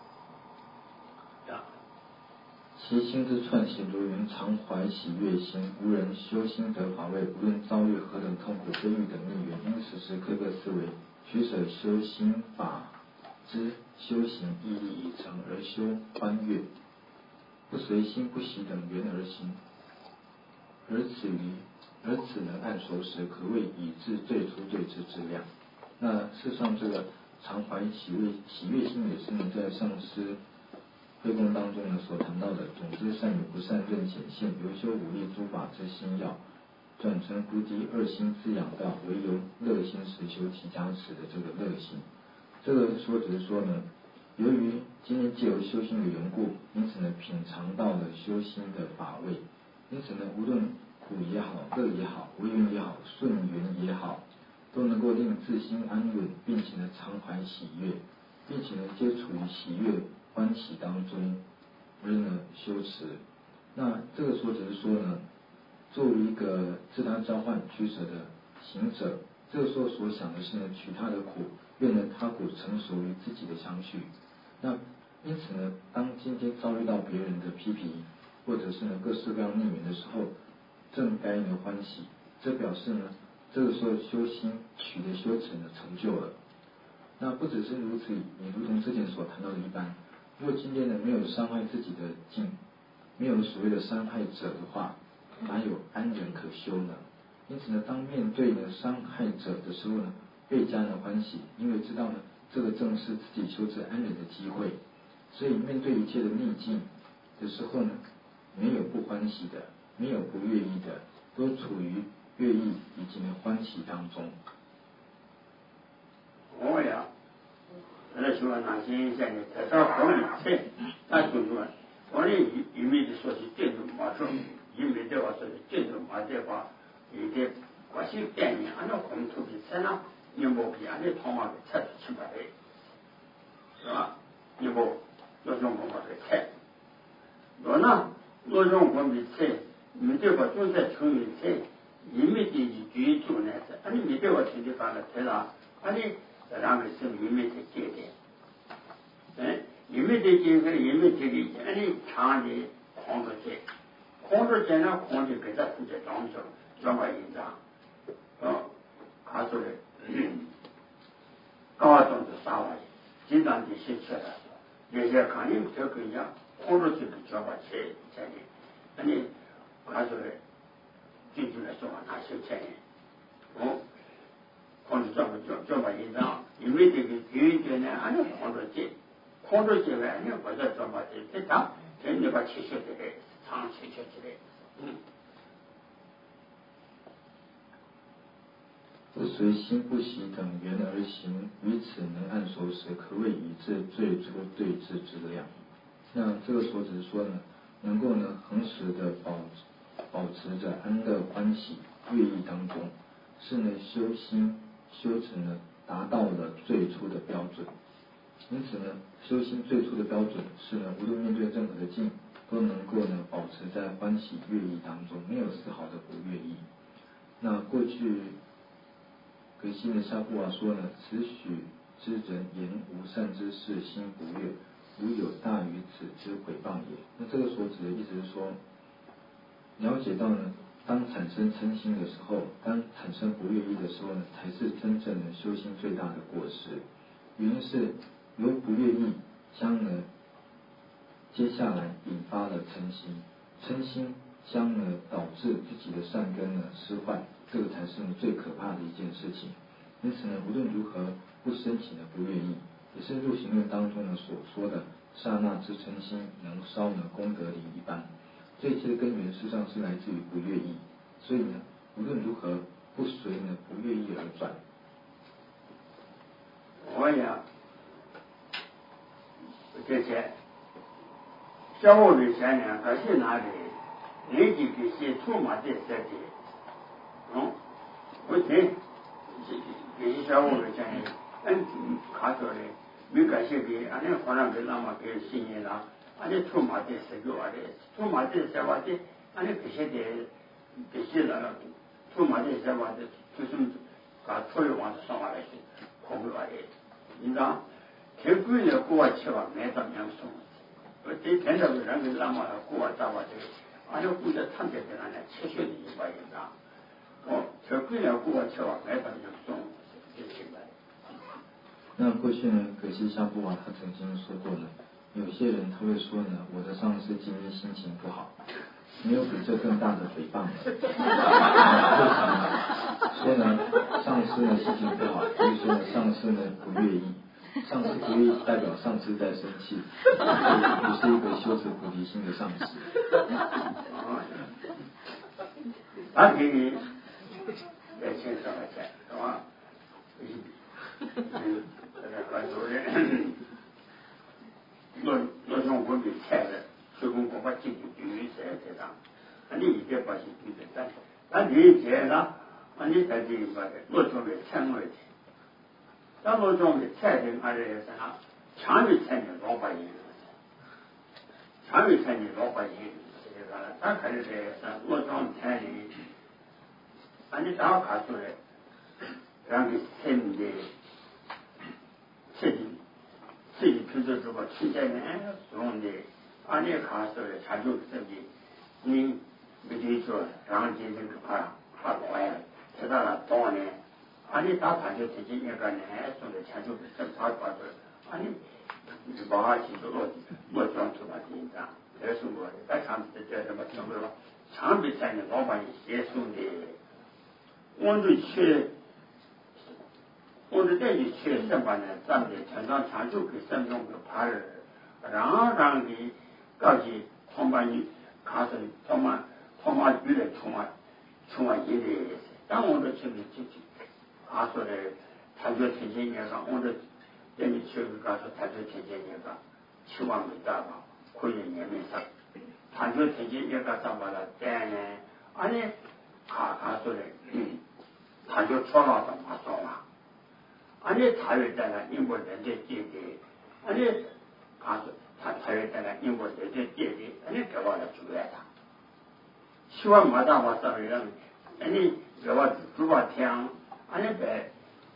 呀，其心之串行如云，常怀喜悦心，无人修心得法位，无论遭遇何等痛苦、悲欲等逆缘，应时时刻刻思维，取舍修心法之修行意义已成而修欢悦，不随心不喜等缘而行。而此于而此能按熟时，可谓已至最初最之之量。那事实上，这个常怀喜悦喜悦心也是呢，在上师会供当中呢所谈到的，总之善与不善任显现，由修五力诸法之心要，转成菩提二心滋养道，唯由乐心实修其加持的这个乐心。这个说只是说呢，由于今天借由修心的缘故，因此呢品尝到了修心的法味。因此呢，无论苦也好，乐也好，违缘也好，顺缘也好，都能够令自心安稳，并且呢常怀喜悦，并且呢皆处于喜悦欢喜当中，而呢修持。那这个说只是说呢，作为一个自他交换取舍的行者，这个时候所想的是呢，取他的苦，愿呢他苦成熟于自己的相续。那因此呢，当今天遭遇到别人的批评，或者是呢各式各样逆缘的时候，正该呢欢喜，这表示呢这个时候修心取的修持呢成就了。那不只是如此，也如同之前所谈到的一般，如果今天呢没有伤害自己的境，没有所谓的伤害者的话，哪有安忍可修呢？因此呢，当面对呢伤害者的时候呢，倍加呢欢喜，因为知道呢这个正是自己修持安忍的机会，所以面对一切的逆境的时候呢，没有不欢喜的，没有不悦意的，都处于悦意以及呢欢喜当中。 哦呀，那说那些现在在这好理财，那就说，我呢一一味的说是这种马说，一味的话说是这种马的话，有的关系概念，按照红土的菜呢，你不比俺的他妈的菜吃不来，是吧？你不那种我们的菜，我呢那种我们的菜，你这个种在成语菜，一味的去居住呢，俺你没得我听的饭了菜啦。 아니 사람을 좀 이미지 깨게 예 이미지 깨게 이미지 깨게 아니 장이 공도제 공도제나 공지 그자 이제 정적 정말 인자 어 가서래 가와don도 싸워야 진단지 실체라서 내가 가님 저 그냥 공도제도 줘봐 제 자기 아니 가서래 뒤집어 좀 하실 테니 어 공도 좀 좀봐 인자 이미지 뒤에는 아니 공도제 공도제가 아니 벌써 좀 봐지 됐다 내가 치셔야 상 치셔야 不随心不习等缘而行，于此能按所时，可谓以至最初对治之量。那这个所指说呢，能够呢恒时的保保持着安乐欢喜乐意当中，是呢修心修持呢达到了最初的标准。因此呢，修心最初的标准是呢，无论面对任何的境，都能够呢保持在欢喜乐意当中，没有丝毫的不乐意。那过去格西的下部啊说呢，此许之人言无善之事，心不悦，无有大于此之毁谤也。那这个所指的意思是说，了解到呢，当产生嗔心的时候，当产生不悦意的时候呢，才是真正的修心最大的过失。原因是由不悦意将呢，接下来引发了嗔心，嗔心将呢导致自己的善根呢失坏，这个才是呢最可怕的一件事情。因此呢，无论如何不升起呢不愿意，也是入行论当中呢所说的刹那之嗔心能烧呢功德林一般。这一切的根源事实上是来自于不愿意，所以呢，无论如何不随呢不愿意而转。 我呀，这些小我的前年还是哪里？年纪给些出马的设计，嗯，我听给些小我的前年，嗯，看出来，没感谢给，俺那好像给那么给新年了，俺那出马的设计完的，出马的设完的，俺那这些的这些了，出马的设完的，就是把出来往上完来去，空过来的。你讲，这个呢，国外去吧，没怎么样送。我这天朝的人给那么国外咋吧的，俺那国家他们这边呢，七十年一把人家，哦，这个呢，国外去吧，没怎么样送，就现在。 那过去呢，葛西夏布啊，他曾经说过呢，有些人他会说呢，我的上司今天心情不好，没有比这更大的诽谤了。为什么？说呢，上司呢心情不好，所以说呢，上司呢不乐意，上司不乐意代表上司在生气，不是一个修持菩提心的上司。 他给你来钱什么钱，是吧？嗯，很多人罗罗中国比菜的，手工国把进行比喻在这上，那你一点把是对的，但但你这呢？啊，你在这里边的罗中的菜问题，那罗中的菜的俺这是啥？常为菜的老百姓，常为菜的老百姓，这个咱看的这是罗中菜的，俺你咋看出来？让给菜的。自己自己平时这个七千年用的，俺那看是查究自己，你没得说，然后这这个怕怕老呀，知道了多年，俺那打查究自己那个呢，说的查究是怕怕的，俺那就把去做落落装出来的张，这是我的，咱上次叫什么听不了，长比赛的老板也送的，我就去。我的这一切什么呢？咱们成长长久给生中的怕人，然后让你告诉他们你看是他们他们越来充满充满一类，当我的去的去去，他说的他就听见那个，我的这里去告诉他就听见那个，希望没大吧，可以年龄上，他就听见那个什么了，但呢，俺呢，他他说的，嗯，他就说了怎么说嘛。俺这茶叶在那英国人的弟弟，俺这他说他茶叶在那英国人的弟弟，俺这给我来住来他，希望没大把上人，俺这给我住把天，俺这白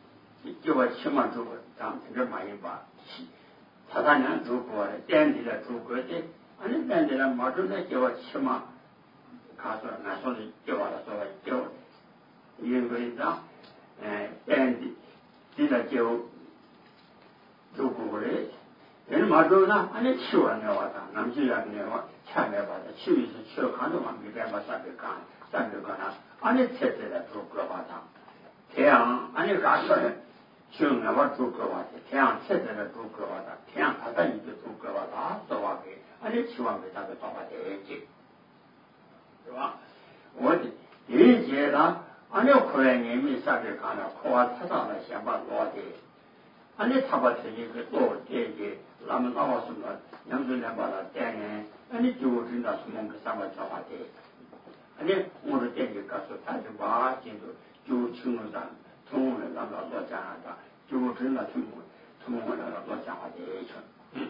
叫我起码做过当这马一把他他娘做过的电力的做过的俺那电力的马中的叫我起码他说俺说的叫我的说的叫我因为啥呃电力这个就做过的人马中呢俺那去完了我他俺们就要那我前面把它去是去看到嘛没办法三百干三百干啊俺那车子的做过把它太阳俺那干出来就那么做过把它太阳车子的做过把它太阳它的一个做过把它做完给俺那去完给他个做把它去是吧我的理解了俺那后来年没三百干了后来他上来先把老的俺那他把这一个做这个那么那么什么两岁两把它带呢俺那就知道什么个三把做把的俺那我的店里告诉他就把进入就请了咱从我的那个老家那个就知道从我从我那个老家的去嗯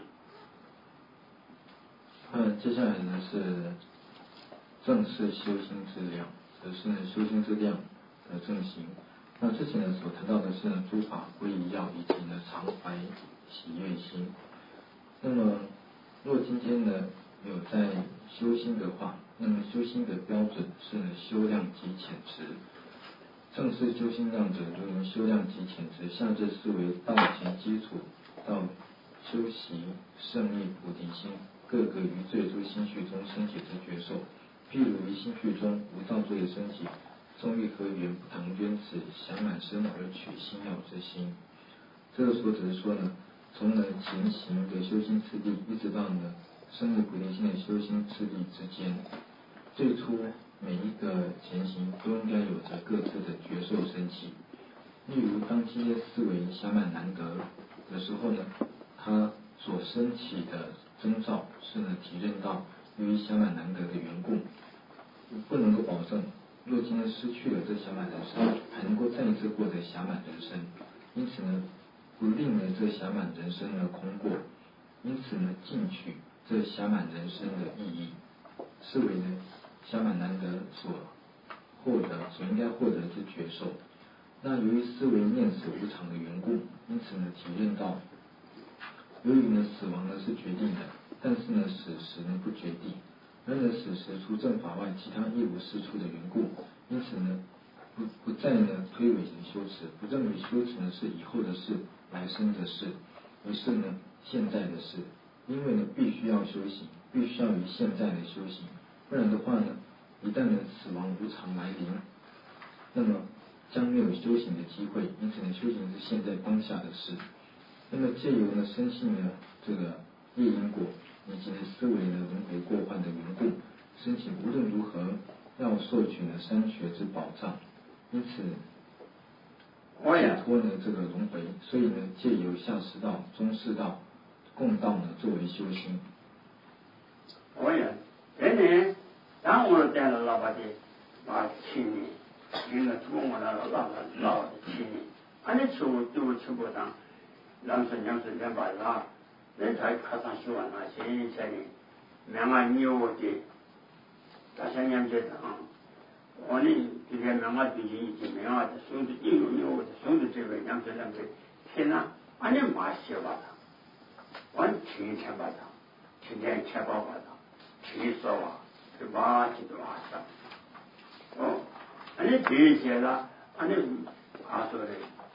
嗯接下来呢是正式修心之量则是呢修心之量的正行那之前呢所谈到的是呢诸法归一要以及呢常怀喜悦心那么若今天呢有在修心的话那么修心的标准是呢修量及浅池正式修心量者如能修量及浅池下至视为道前基础到修习胜利菩提心各个于最初心绪中升起之觉受譬如于心绪中无造作的升起纵欲何缘不唐冤此想满身而取心要之心这个说只是说呢从呢前行的修心次第一直到呢胜利菩提心的修心次第之间最初每一个前行都应该有着各自的觉受升起例如当今天思维暇满难得的时候呢它所升起的征兆是呢体认到由于暇满难得的缘故不能够保证若今天失去了这暇满人生还能够再一次获得暇满人生因此呢不令呢这暇满人生呢空过因此呢进取这暇满人生的意义是为呢暇满难得所获得所应该获得之觉受那由于思维念死无常的缘故因此呢体认到由于呢死亡呢是决定的但是呢死时呢不决定然而死时除正法外其他一无是处的缘故因此呢不不再呢推诿成修持不认为修持呢是以后的事来生的事而是呢现在的事因为呢必须要修行必须要于现在的修行不然的话呢一旦呢死亡无常来临那么将没有修行的机会因此呢修行是现在当下的事那么借由呢深信呢这个业因果以及呢思维呢轮回过患的缘故申请无论如何要受取呢三学之保障因此解脱呢这个轮回所以呢借由下士道中士道共道呢作为修行我也人呢当我带了老爸的把亲人因为从我那个老的老的亲人俺那时候就去过当两岁两岁两把啦人才考上学完了现在呢两个牛的大三年级的啊我呢今天两个最近已经两个兄弟一有牛的兄弟这位两岁两岁天呐俺那马写吧他我天天把他天天天把把他天说话是马几多马上哦俺那理解了俺那他说的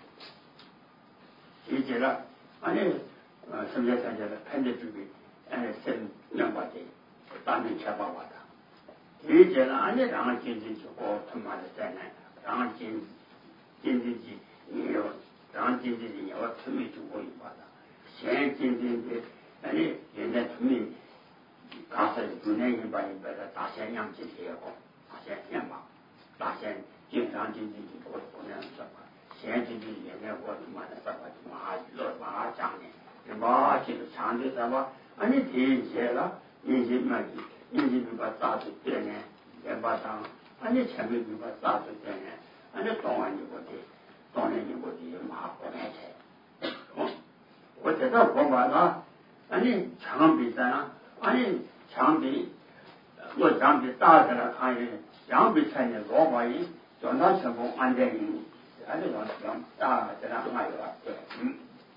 理解了俺那呃什么叫参加的看着这个俺那生两把的大名天把把他理解了俺那两个经济就我他妈的灾难两个经经济机也有两个经济机也要出面就过一把的现经济的俺那现在出面刚才去年一把一把的大县养经济也好大县养吧大县经常经济就过过那样子吧现经济现在我他妈的什么他妈老妈讲的什么就是长的什么俺那理解了理解嘛理解就把大的点呢也把当俺那前面就把大的点呢俺那当完一个的当年一个的马过来才哦我在这我把它俺那墙壁上俺那墙壁我墙壁打开了看见墙壁上的老板人叫他全部安在里还是往往啊，这样还有啊，对，嗯。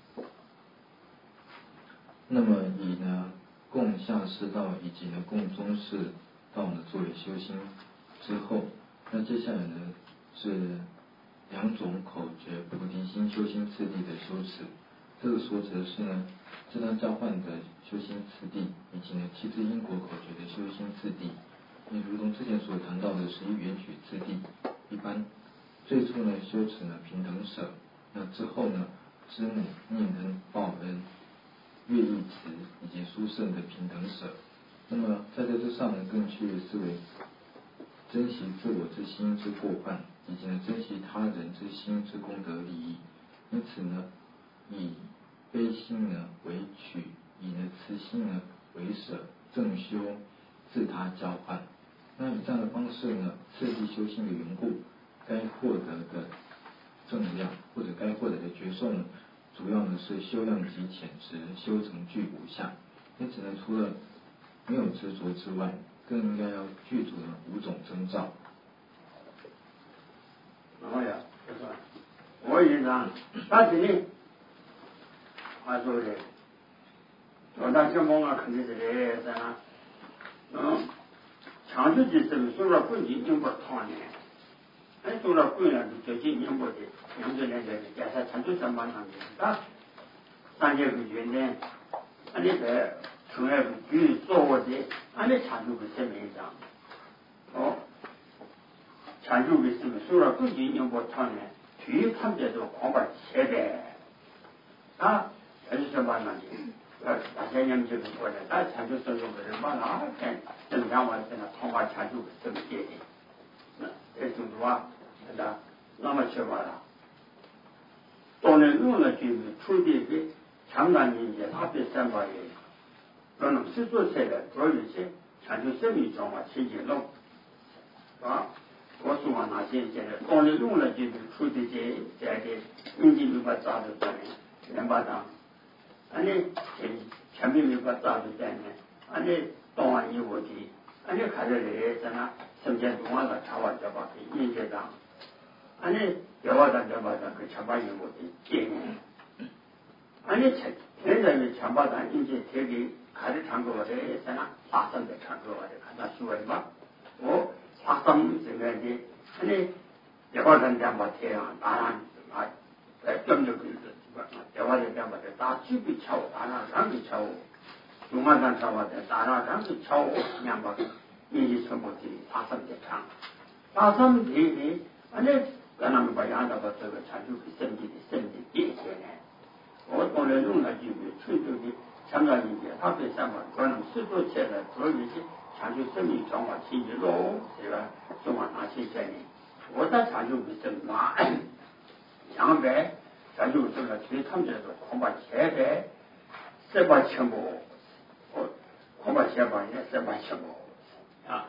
那么以呢共下士道以及呢共中士道呢作为修心之后，那接下来呢是两种口诀菩提心修心次第的修持。这个说则是呢自他交换的修心次第，以及呢七支因果口诀的修心次第。也如同之前所谈到的十一缘曲次第，一般最初呢修持呢平等舍，那之后呢知母念恩报恩乐意慈以及殊胜的平等舍。那么在这之上呢更去思维珍惜自我之心之过患，以及呢珍惜他人之心之功德利益。因此呢以悲心呢为取，以呢慈心呢为舍，正修自他交换。那以这样的方式呢次第修心的缘故，该获得的正量或者该获得的觉受呢，主要呢是修量及浅值，修成具无相。因此呢除了没有执着之外，更应该要具足呢五种征兆。 哦呀，不是，我印象，但是呢，他说的，我那小梦啊，肯定是的，在那，嗯，长寿的时候做了规矩，用不汤呢，哎，做了规矩就就用不的，用着那个，加上长寿上班上的，啊，三节个月呢，俺那个从来不去做我的，俺那长寿个什么样？哦。长寿为什么说了规矩用不汤呢？体育他们叫做狂把切的啊，还是什么呢？呃，大家人就是过来，但长寿生活的人把哪天正常话在那狂把长寿怎么界定？那这种的话，是吧？那么去吧了，当然用了就是出的个长短年纪，他比三八月，可能是做起来多一些，长寿生命状况清洁弄啊。我说话那些现在当然用了就是出的这这的应急没法抓住在呢，两巴掌，俺那前前面没法抓住在呢，俺那当完以后的，俺那开始来在那生前多完了查完这把给应接上，俺那两巴掌两巴掌给全把以后的见面，俺那前现在的全巴掌应接贴给开始唱歌的在那发生的唱歌的看他说的嘛，我。发生这个的，那你一个人两把天啊，当然啊，呃，怎么就是一个人两把天，打几个敲，当然两个敲，中华人敲把天，当然两个敲，两把天，你是什么的发生的唱，发生的的，那你跟他们把养到这个传授给身体的身体变现呢，我当然用了就是吹奏的香港人的，他对什么可能制作起来做一些。长寿生命状况清洁喽，是吧？中华哪些概念？我在长寿为什么？两百长寿这个最他们叫做恐怕千百十八千亩，我恐怕千百也十八千亩啊。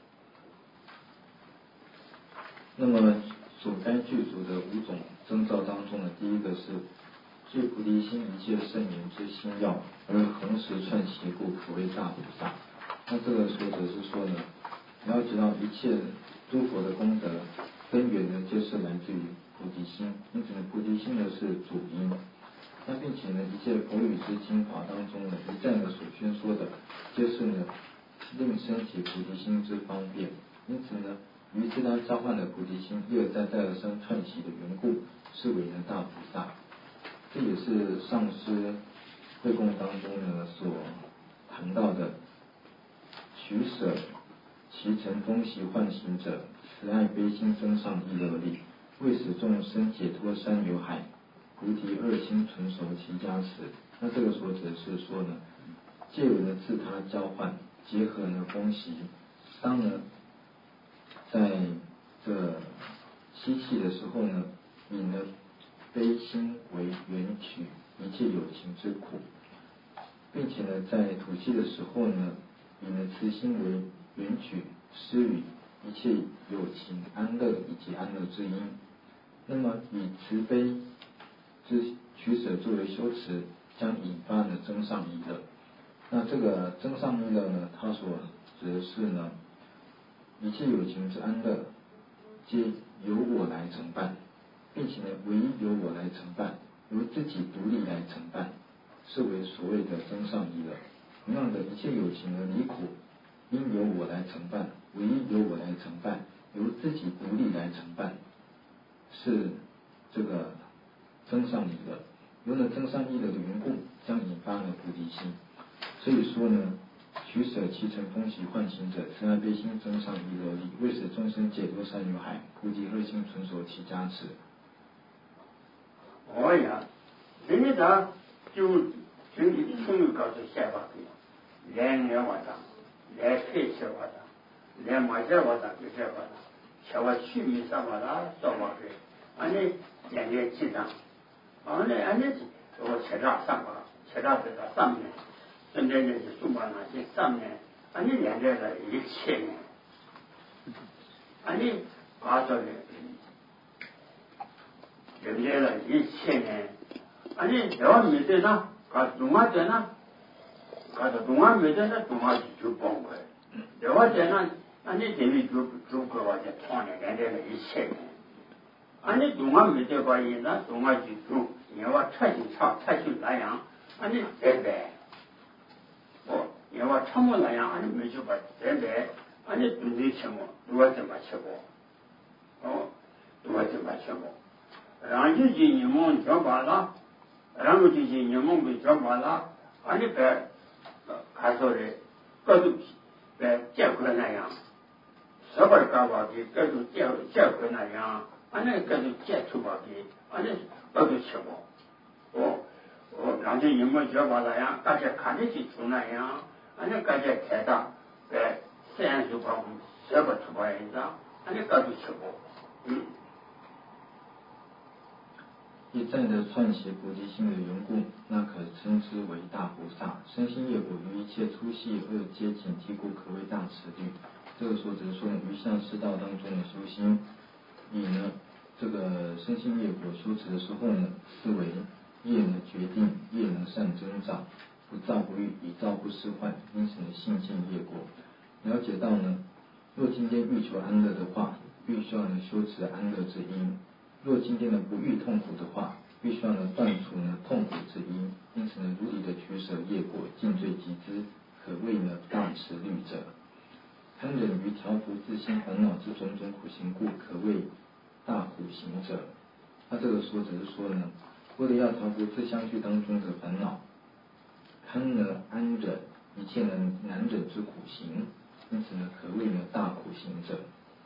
那么所该具足的五种征兆当中呢，第一个是具菩提心一切圣言之心要，而恒时串习故，可谓大菩萨。那这个说者是说呢，你要知道一切诸佛的功德根源呢，就是来自于菩提心，因此呢，菩提心呢是主因。那并且呢，一切佛语之精华当中呢，一再呢所宣说的，皆是呢令升起菩提心之方便。因此呢，于是他交换了菩提心，一而再再而三串习的缘故，是为呢大菩萨。这也是上师会供当中呢所谈到的。取舍其成风习唤行者，慈爱悲心增上意乐力，为使众生解脱三有海，菩提二心纯熟其加持。那这个所指的是说呢，借由呢自他交换，结合呢风习，当呢在这吸气的时候呢，以呢悲心为缘取一切有情之苦，并且呢在吐气的时候呢，以呢慈心为缘取施予一切有情安乐以及安乐之因。那么以慈悲之取舍作为修持，将引发呢增上意乐。那这个增上意乐呢，它所指的是呢，一切有情之安乐，皆由我来承办， 并且呢，唯一由我来承办，由自己独立来承办，是为所谓的增上义了。同样的，一切有情而离苦，应由我来承办，唯一由我来承办，由自己独立来承办，是这个增上义了。由了增上义了的缘故，将引发了菩提心。所以说呢，取舍其成风习唤醒者，慈爱悲心增上义乐力，为使众生解脱善有海，菩提二心存所其加持。 哦呀，人家讲就就你从头告诉下巴的，连年我当，连开车我当，连马家我当就这我当，车我去米啥我当做我的，俺那连连记账，俺那俺那我车上上吧，车上在那上面，顺便就是数码那些上面，俺那连着了一千年，俺那搞着的。人家了一千年，俺这台湾没得呢，搞中华的呢，搞到中华没得呢，中华就就崩溃。台湾的呢，俺这等于就就给我这创了连着了一千年，俺这中华没得关系呢，中华就就因为我特心唱特心那样，俺这再白，哦，因为我唱不那样，俺这没去把再白，俺这都没吃过，我怎么吃过？哦，我怎么吃过？然后就进你们叫罢了，然后就进你们被叫罢了，俺这边看说的各种在结婚那样，什么干法的各种结结婚那样，俺那各种接触法的，俺那各种吃过，哦哦，然后就你们叫罢了样，大家看得起出那样，俺那大家开大在三十块什么出发人上，俺那各种吃过，嗯。 一再的串起菩提心的缘故，那可称之为大菩萨。身心业果于一切粗细恶皆警惕故，可谓大慈律。这个说只是说于下四道当中的修心，以呢这个身心业果修持的时候呢，思维业呢决定业能善增长，不造不欲，以造不失坏，因此呢性尽业果。了解到呢，若今天欲求安乐的话，必须要呢修持安乐之因。若今天呢不欲痛苦的话，必须要呢断除呢痛苦之因，因此呢如理的取舍业果，尽罪集之，可谓呢大慈律者。堪忍于调伏自心烦恼之种种苦行故，可谓大苦行者。他这个说只是说呢，为了要调伏自相续当中的烦恼，堪呢安忍一切呢难忍之苦行，因此呢可谓呢大苦行者。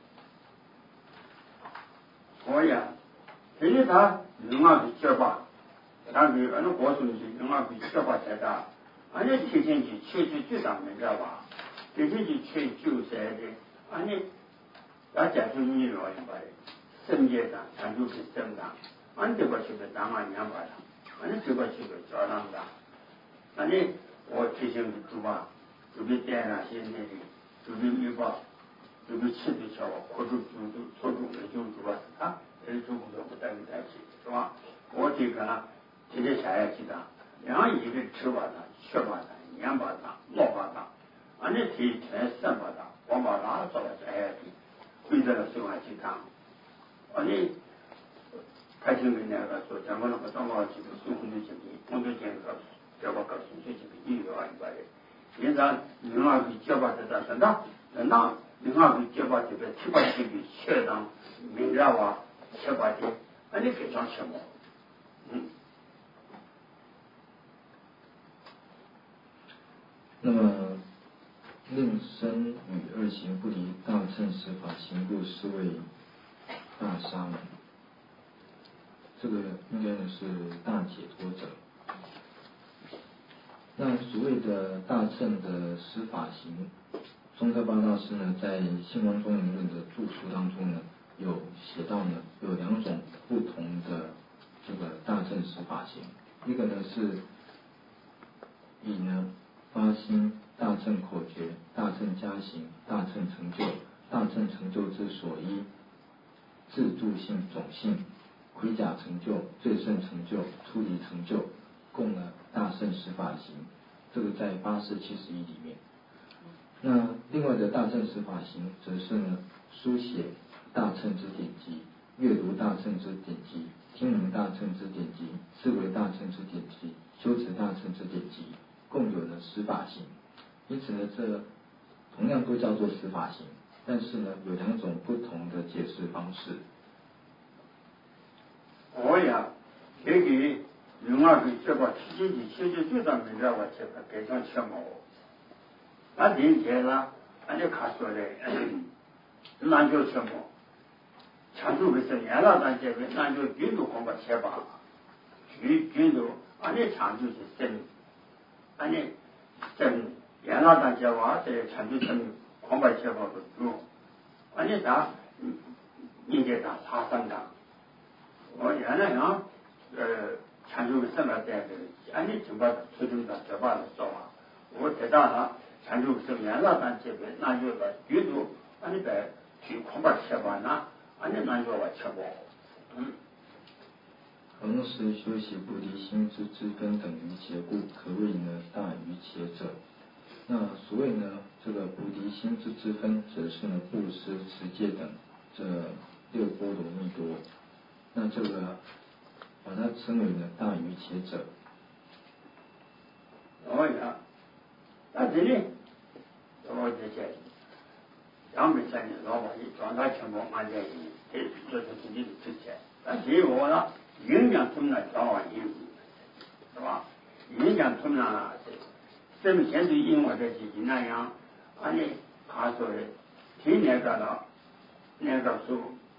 哦呀。所以他人啊是结巴，但是俺那国术是人啊是结巴太大，俺那提前去确实就当没知道吧？提前去确就在的，俺那俺家属你老一把的，生业上咱就是正当，俺这个是个当俺娘把的，俺那这个是个教堂的，俺那我提前就吧，就给点那些那里，就给一把，就给吃的吃我，或者就就错中的就主要是他。这中国都不带不带去，是吧？我这个呢，这些下来去的，然后一个吃把它、吃把它、年把它、老把它，俺这提全三把它、黄把它做了这些的，回到了生活去看，俺这开心的那个说，咱们那个中国这个生活的经济，工作经济个，这个个生活经济一流啊一般的，现在你那个结巴在这身上，那你那个结巴这个七八千的学生，明白吧？吃法的，俺你非常吃么？嗯。 那么令身与二行不离大乘十法行故，是为大沙门。这个应该呢是大解脱者。那所谓的大乘的十法行，宗喀巴大师呢在《性光庄严论》的注疏当中呢，有写到呢，有两种不同的这个大乘十法行，一个呢是以呢发心大乘口诀、大乘加行、大乘成就、大乘成就之所依自助性种性、盔甲成就、最胜成就、出离成就，共呢大乘十法行，这个在八四七十一里面。那另外的大乘十法行，则是呢书写大乘之典籍， 阅读大乘之典籍、听闻大乘之典籍、思维大乘之典籍、修持大乘之典籍，共有呢十法行。因此呢，这同样都叫做十法行，但是呢，有两种不同的解释方式。 我呀，这个用啊去这个自己修就就当明白我这个改装切毛，那今天呢，俺就看说的，那就切毛，强度不是原来咱这个那就军度恐怕切吧，军军度俺这强度是真，俺这真原来咱这话这强度真恐怕切吧不足，俺这啥，应该啥差生的。我原来讲，呃，强度什么在这个，俺这怎么推动的这把的说法，我知道了，强度是原来咱这边那就个阅读，俺这边去恐怕吃完了，俺这那就我吃过，嗯。 恒时修习菩提心之之根等于邪故，可谓呢大于邪者。那所谓呢这个菩提心之之分，则是呢布施、持戒等这六波罗蜜多。那这个把它称为呢大于邪者。 哦呀，那这里我这些杨梅山的老板一状态情况蛮建议，这就是自己的之前，但结果呢，影响他们的早晚因，是吧？影响他们呢，这么现在因为这些那样，俺的他说的，听那个了，那个时候。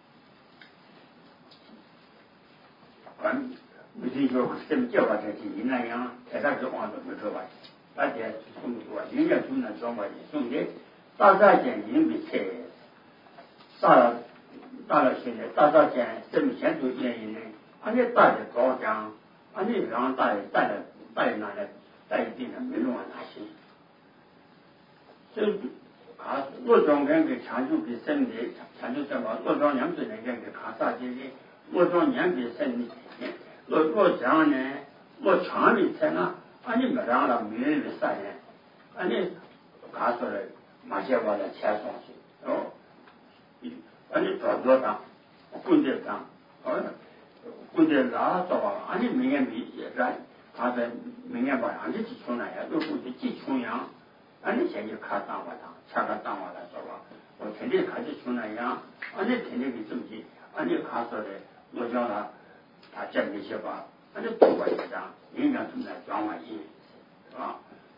管不是说这么叫法才是那样，在那就往这么说吧。大家送多，人家送那装吧，送的大大件人比菜，大了大了现在大大件这么钱都原因呢，俺这大的高奖，俺这让大的大的大的拿来大一定的没弄完那些，这啊落庄跟给长久给生的长久什么落庄两岁人家给看啥这些。落庄年给生的，落落江呢，落墙里才呢，俺你没让了没人啥呢，俺你看出来马些话来钱上去，哦，俺你找多张，滚这张，哦，滚这拉找吧，俺你明年没也然，他在明年把俺你几穷那呀，都估计几穷样，俺你现在看当我当，查个当我来说吧，我天天看几穷那样，俺你天天给自己，俺你看出来。我讲了，他讲这些吧，他就多过一张，影响他们来转换意，是吧？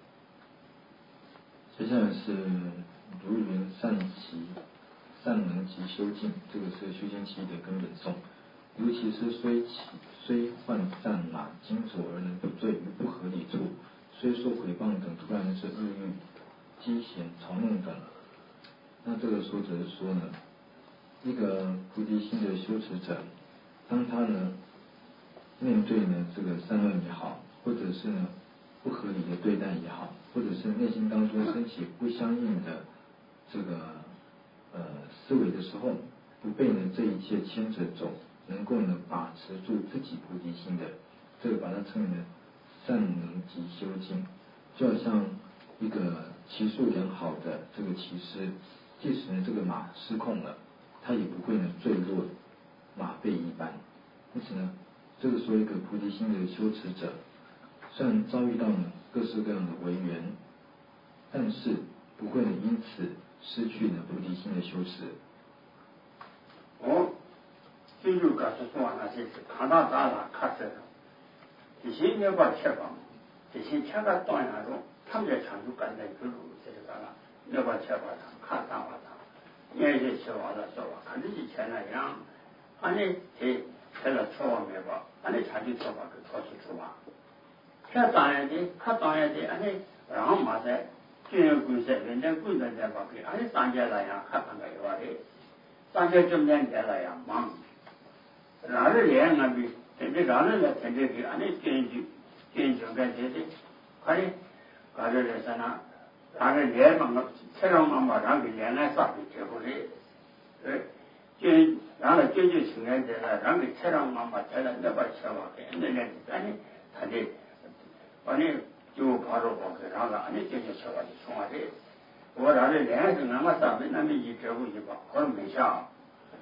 接下来是如云善习，善能及修净，这个是修行期的根本颂。尤其是虽起虽患战马经所而能不坠于不合理处，虽受诽谤等突然是恶欲、讥嫌、嘲弄等。那这个说者是说呢，一个菩提心的修持者。当他呢面对呢这个善恶也好，或者是呢不合理的对待也好，或者是内心当中升起不相应的这个呃思维的时候，不被呢这一切牵着走，能够呢把持住自己菩提心的，这个把它称为呢善能及修净。就好像一个骑术良好的这个骑师，即使呢这个马失控了，他也不会呢坠落马背一般。因此呢，这个说一个菩提心的修持者，虽然遭遇到呢各式各样的违缘，但是不会呢因此失去呢菩提心的修持。 哦，这就告诉说那些是看到大了看这个，这些要把切放，这些切个当然中，他们在长久干在走路这个干了，要把切放上看当把当，也是切放的说吧，看自己前那样。俺这这开了车往没吧，俺这长久车吧给超出出吧。看当然的，看当然的，俺这然后马在军人规则，人家规则在吧给，俺这上街那样看看个有啊的，上街这么两天那样忙，哪里来俺比，天天哪里来天天给，俺这军军军军干这的，快点，俺这来啥呢？俺这来嘛个，车上嘛嘛让给连来啥的，结果的，哎。军然后军就请来的了，然后车上妈妈车上那把车嘛，那那俺呢，他的，俺呢就跑着跑去，然后俺呢就就车就从俺这，我让这连是俺们上面那么一折回去吧，我说没下，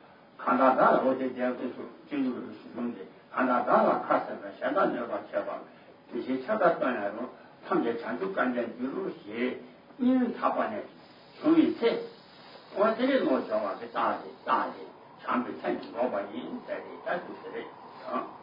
看到大了，我这点就是进入是兄弟，看到大了看什么，现在那个切吧，这些切到端来说，他们全都感觉比如些，因为他把呢，从一切，我这里我讲话是大的大的，全部全部我把人在的，在就是的啊。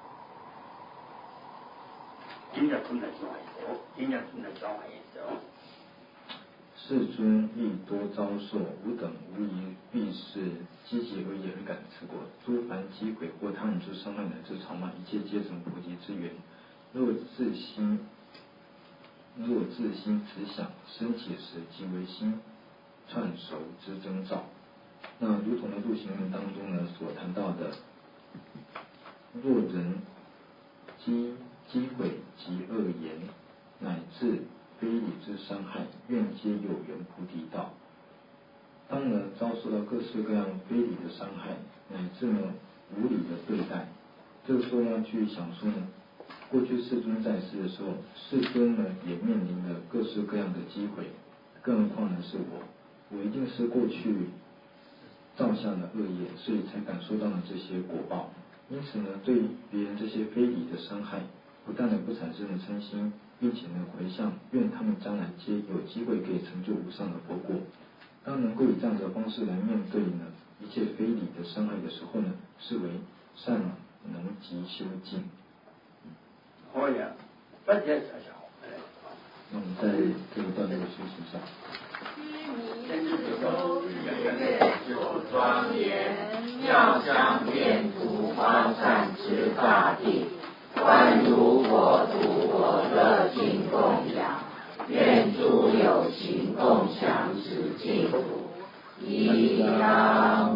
今日真的讲一手，今日真的讲一手。 世尊亦多遭受，吾等无疑必是积极而严感之果。诸凡机毁或他人之伤害乃至常骂，一切皆成菩提之源。若自心，若自心只想生起时，即为心串熟之征兆。那如同呢入行论当中呢所谈到的，若人机机毁及恶言，乃至非礼之伤害，愿皆有缘菩提道。当呢遭受到各式各样非礼的伤害，乃至呢无理的对待，这个时候要去想说呢，过去世尊在世的时候，世尊呢也面临了各式各样的机会，更何况呢是我，我一定是过去造下了恶业，所以才感受到了这些果报。因此呢，对别人这些非礼的伤害，不但呢不产生了嗔心，并且呢回向，愿他们将来皆有机会可以成就无上的佛果。当能够以这样的方式来面对呢一切非礼的伤害的时候呢，是为善能及修净。 可以啊，大家想想。 那我们在这个段落休息一下。 须弥自周日月所庄严，妙香遍诸方善之大地，观如我度我乐尽供养，愿诸有情共享之净土。一样